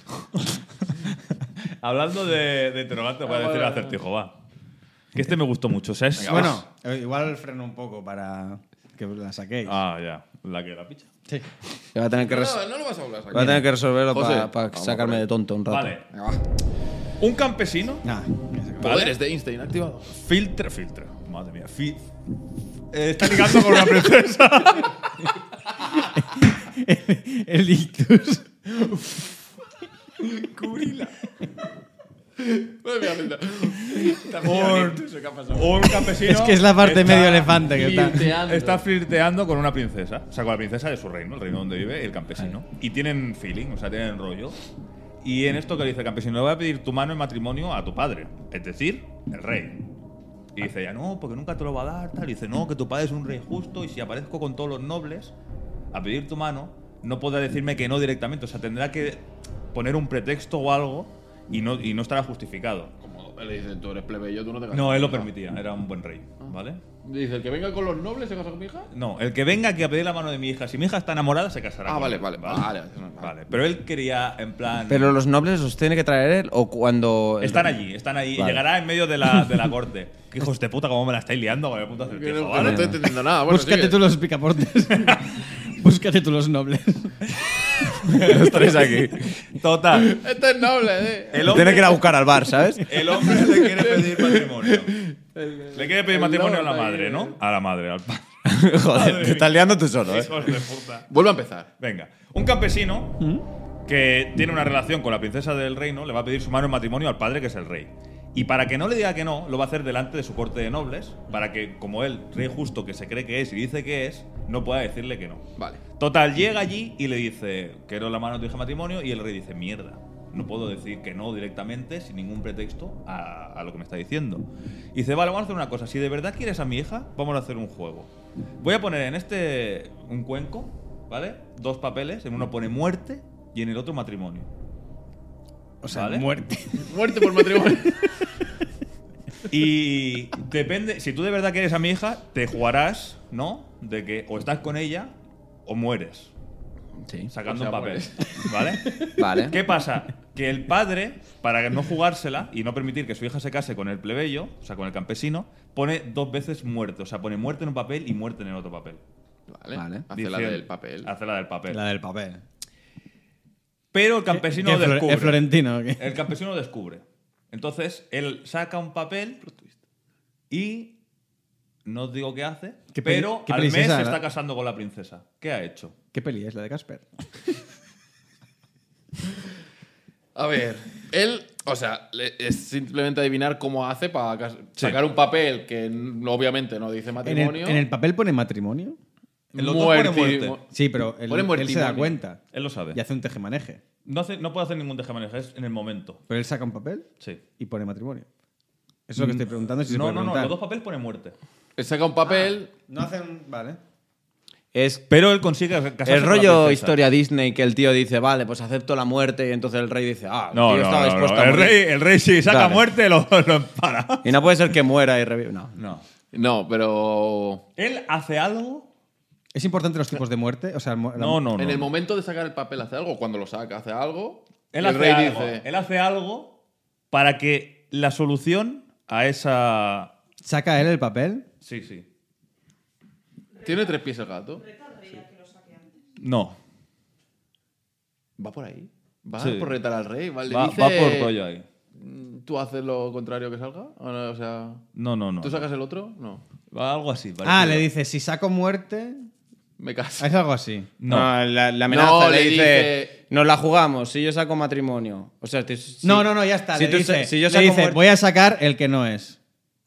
Hablando de, de interrogante, voy a decir el acertijo, va. Que este me gustó mucho. O sea, es. Bueno, eh, igual freno un poco para que la saquéis. Ah, ya. La que la picha. Sí. Voy a tener que, res- No, no lo vas a hablar. voy a tener que resolverlo José, para vamos sacarme por ahí. de tonto un rato. Vale. Un campesino Nah, Poderes de Einstein activado. filtra. Filtra. Madre mía. Fi- eh, está ligando con una princesa. el ictus. un, un campesino. Es que es la parte está medio elefante que está. flirteando. Está flirteando con una princesa. O sea, con la princesa de su reino, el reino donde vive el campesino. Y tienen feeling, o sea, tienen rollo. Y en esto que le dice el campesino, le voy a pedir tu mano en matrimonio a tu padre. Es decir, el rey. Y dice ella, no, porque nunca te lo va a dar, tal. Y dice, no, que tu padre es un rey justo y si aparezco con todos los nobles a pedir tu mano, no podrá decirme que no directamente. O sea, tendrá que poner un pretexto o algo y no, y no estará justificado. Como Él le dice, tú eres plebeyo, tú no te casas. No, con él mi lo hija. permitía, era un buen rey, ¿vale? Dice, el que venga con los nobles se casa con mi hija. No, el que venga aquí a pedir la mano de mi hija, si mi hija está enamorada, se casará. Ah, con vale, él, vale, vale, vale, vale. Vale, pero él quería, en plan. Pero los nobles los tiene que traer él o cuando. Están allí, están allí. Vale. Llegará en medio de la, de la corte. ¿Qué hijos de puta, cómo me la estáis liando con el punto Que acertijo, no, que no ¿vale? estoy entendiendo nada. Bueno, Búscate sigue. tú los picaportes. Búscate tú los nobles. Los tres aquí. Total. Este es noble, eh. El Tiene hombre, que ir a buscar al bar, ¿sabes? el hombre le quiere pedir matrimonio. Le quiere pedir el matrimonio a lord la ahí, madre, eh. ¿no? A la madre, al padre. Joder, te estás liando tú solo, ¿eh? Hijos de puta. Vuelvo a empezar. Venga, un campesino que tiene una relación con la princesa del reino le va a pedir su mano en matrimonio al padre, que es el rey. Y para que no le diga que no, lo va a hacer delante de su corte de nobles, para que, como él, rey justo que se cree que es y dice que es, no pueda decirle que no. Vale. Total, llega allí y le dice, quiero la mano de tu hija en matrimonio, y el rey dice, mierda, no puedo decir que no directamente, sin ningún pretexto, a, a lo que me está diciendo. Y dice, vale, vamos a hacer una cosa, si de verdad quieres a mi hija, vamos a hacer un juego. Voy a poner en este un cuenco, ¿vale? Dos papeles, en uno pone muerte y en el otro matrimonio. O sea, ¿Vale? muerte. Muerte por matrimonio. Y depende, si tú de verdad quieres a mi hija, te jugarás, ¿no? De que o estás con ella o mueres, Sí. sacando O sea, un papel, mueres. ¿vale? Vale. ¿Qué pasa? Que el padre, para no jugársela y no permitir que su hija se case con el plebeyo, o sea, con el campesino, pone dos veces muerte. O sea, pone muerte en un papel y muerte en el otro papel. Vale. Vale. Hace la Diciendo- del papel. Hace la del papel. La del papel. Pero el campesino ¿Qué, lo Flor- descubre. ¿Es Florentino o qué? El campesino lo descubre. Entonces, él saca un papel y no os digo qué hace, ¿Qué peli- pero qué al peli es mes esa, se la- está casando con la princesa. ¿Qué ha hecho? ¿Qué peli es la de Casper? A ver, él, o sea, le- es simplemente adivinar cómo hace para cas- sacar un papel que n- obviamente no dice ¿En el, matrimonio. en el papel pone matrimonio? En los dos pone Muerti- muerte. Sí, pero él, Pone él se da muertimonio. cuenta. Él lo sabe. Y hace un tejemaneje. No, hace- no puede hacer ningún tejemaneje, es en el momento. Pero él saca un papel Sí. y pone matrimonio. Eso es lo que estoy preguntando. Si se no, puede no, no, preguntar. los dos papeles pone muerte. Él saca un papel. No hacen. Vale. Es Pero él consigue casarse el con la rollo princesa. historia Disney que el tío dice, vale, pues acepto la muerte y entonces el rey dice, ah, el No, tío no, estaba no, dispuesto no. a El morir. rey, el rey si saca Dale. muerte lo, lo empara. Y no puede ser que muera y revive. No. No. No, pero. Él hace algo. ¿Es importante los tipos de muerte? O sea, mu- la- No, no, no. En el momento de sacar el papel hace algo. Cuando lo saca, hace algo. Él y el hace rey algo. dice. Él hace algo para que la solución a esa. ¿Saca él el papel? Sí, sí. Tiene tres pies el gato. No. Va por ahí. Va Sí. por retar al rey. Va, le Va, dice, va por rollo ahí. ¿Tú haces lo contrario que salga? ¿O, no? O sea. No, no, no. ¿Tú sacas el otro? No. Va algo así. Ah, parecido. le dice, si saco muerte. Me caso. Es algo así. No. No, la, la amenaza No, le, le dice, dice- nos la jugamos, si yo saco matrimonio. O sea, te- si- No, no, no, ya está. Si, le tú dice, sa- si yo le saco dice, muerte- voy a sacar el que no es.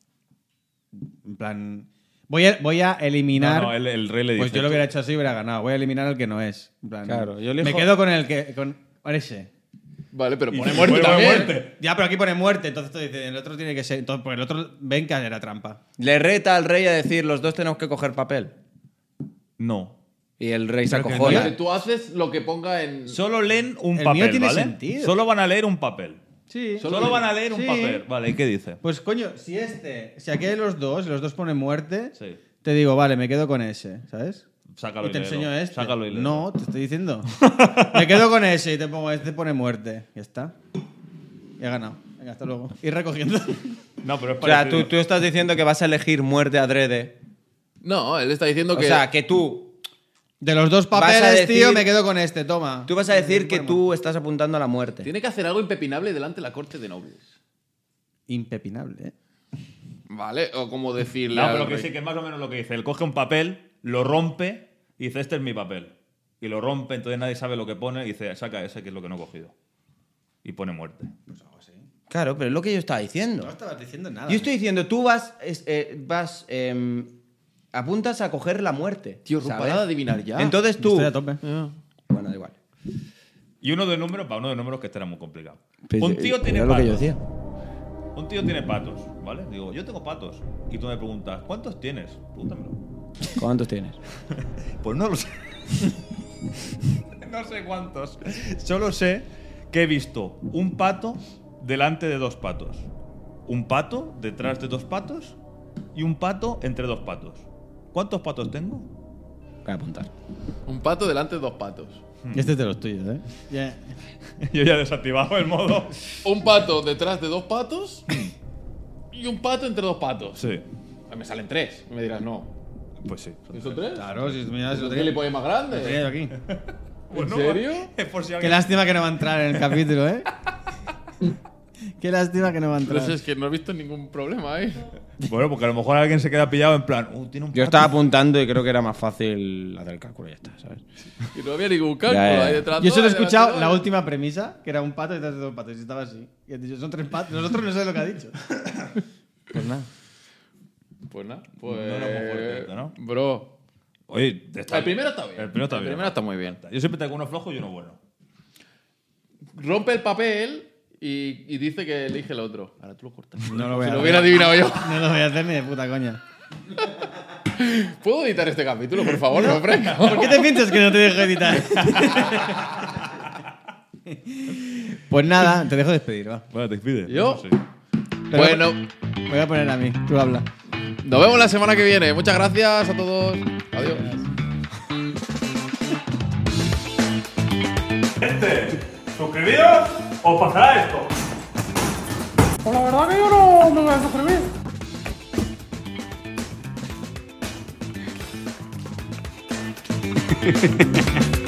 En plan. Voy a, voy a eliminar. No, no, el, el rey le dice. Pues yo lo hubiera hecho así y hubiera ganado. Voy a eliminar el que no es. En plan, Claro, yo elijo- Me quedo con el que. Con ese. Vale, pero Y pone si muerte pone también. muerte. Ya, pero aquí pone muerte, entonces tú dices, el otro tiene que ser. Entonces, pues el otro ven que era trampa. Le reta al rey a decir, los dos tenemos que coger papel. No. Y el rey se Pero que acojona. Dice, tú haces lo que ponga en. Solo leen un El papel, mío tiene ¿vale? sentido. Solo van a leer un papel. Sí. Solo, Solo van a leer un Sí. papel. Vale, ¿y qué dice? Pues coño, si este. Si aquí hay los dos, y los dos ponen muerte, Sí. te digo, vale, me quedo con ese, ¿sabes? Sácalo y, Y te léelo. enseño este. Sácalo y léelo. No, te estoy diciendo. Me quedo con ese y te pongo este pone muerte. Ya está. Y he ganado. Venga, hasta luego. Ir recogiendo. No, pero es O sea, parecido. tú, tú estás diciendo que vas a elegir muerte adrede. No, él está diciendo O que. sea, que tú, De los dos Vas a papeles, decir- tío, me quedo con este, toma. tú vas a decir que tú estás apuntando a la muerte. tiene que hacer algo impepinable delante de la corte de nobles. Impepinable, ¿eh? ¿Vale? O como decirle. No, al pero que rey. sí, que es más o menos lo que dice. Él coge un papel, lo rompe y dice, este es mi papel. Y lo rompe, entonces nadie sabe lo que pone y dice, saca ese que es lo que no he cogido. Y pone muerte. Claro, pero es lo que yo estaba diciendo. No estabas diciendo nada. Yo estoy diciendo, tú vas, es- eh, vas, em, apuntas a coger la muerte. Tío, ¿sabes? Rupa, de adivinar ya. Entonces tú. Estoy a tope. Ah. Bueno, da igual. Y uno de números, para uno de números que este era muy complicado. Pues, un eh, tío tiene era lo que yo patos. decía. Un tío tiene patos, ¿vale? Digo, yo tengo patos. Y tú me preguntas, ¿cuántos tienes? Pregúntamelo. ¿Cuántos tienes? Pues no lo sé. No sé cuántos. Solo sé que he visto un pato delante de dos patos. un pato detrás de dos patos y un pato entre dos patos. ¿Cuántos patos tengo? Voy a apuntar. Un pato delante de dos patos. Este es de los tuyos, ¿eh? Ya. Yo ya he desactivado el modo. Un pato detrás de dos patos y un pato entre dos patos. Sí, Me salen tres. Y me dirás, no. pues sí. ¿Son tres? Claro, si mira, si lo ¿Qué tenía, gilipollas más lo tenía yo grande? aquí. Bueno, serio? Es por si Qué alguien... lástima que no va a entrar en el capítulo, ¿eh? Qué lástima que no va a Pero entrar. si es que no he visto ningún problema ahí. Bueno, porque a lo mejor alguien se queda pillado en plan, uh, tiene un Yo pato. estaba apuntando y creo que era más fácil hacer el cálculo y ya está, ¿sabes? Y no había ningún cálculo Ya, ya. ahí detrás. Yo solo he no, escuchado delante, la no. última premisa, que era un pato detrás de dos patos, y estaba así. Y han dicho, son tres patos. Nosotros no sé lo que ha dicho. Pues nada. Pues nada, pues. No era muy fuerte, ¿no? Bro. Oye, está El primero está bien. El primero está El bien. primero está muy bien. Yo siempre tengo uno flojo y uno bueno. Rompe el papel y, y dice que elige el otro. Ahora tú lo cortas. No lo voy Si a lo hacer. hubiera adivinado yo. No lo voy a hacer ni de puta coña. ¿Puedo editar este capítulo, por favor? No, Franco. ¿Por qué te piensas que no te dejo editar? Pues nada, te dejo despedir, va. Bueno, te despide. ¿Yo? Sí. Pero Bueno, Me voy a poner a mí, tú habla. nos vemos la semana que viene. Muchas gracias a todos. Adiós. ¿Suscribiros o pasará esto? Pues la verdad que yo no me voy a suscribir.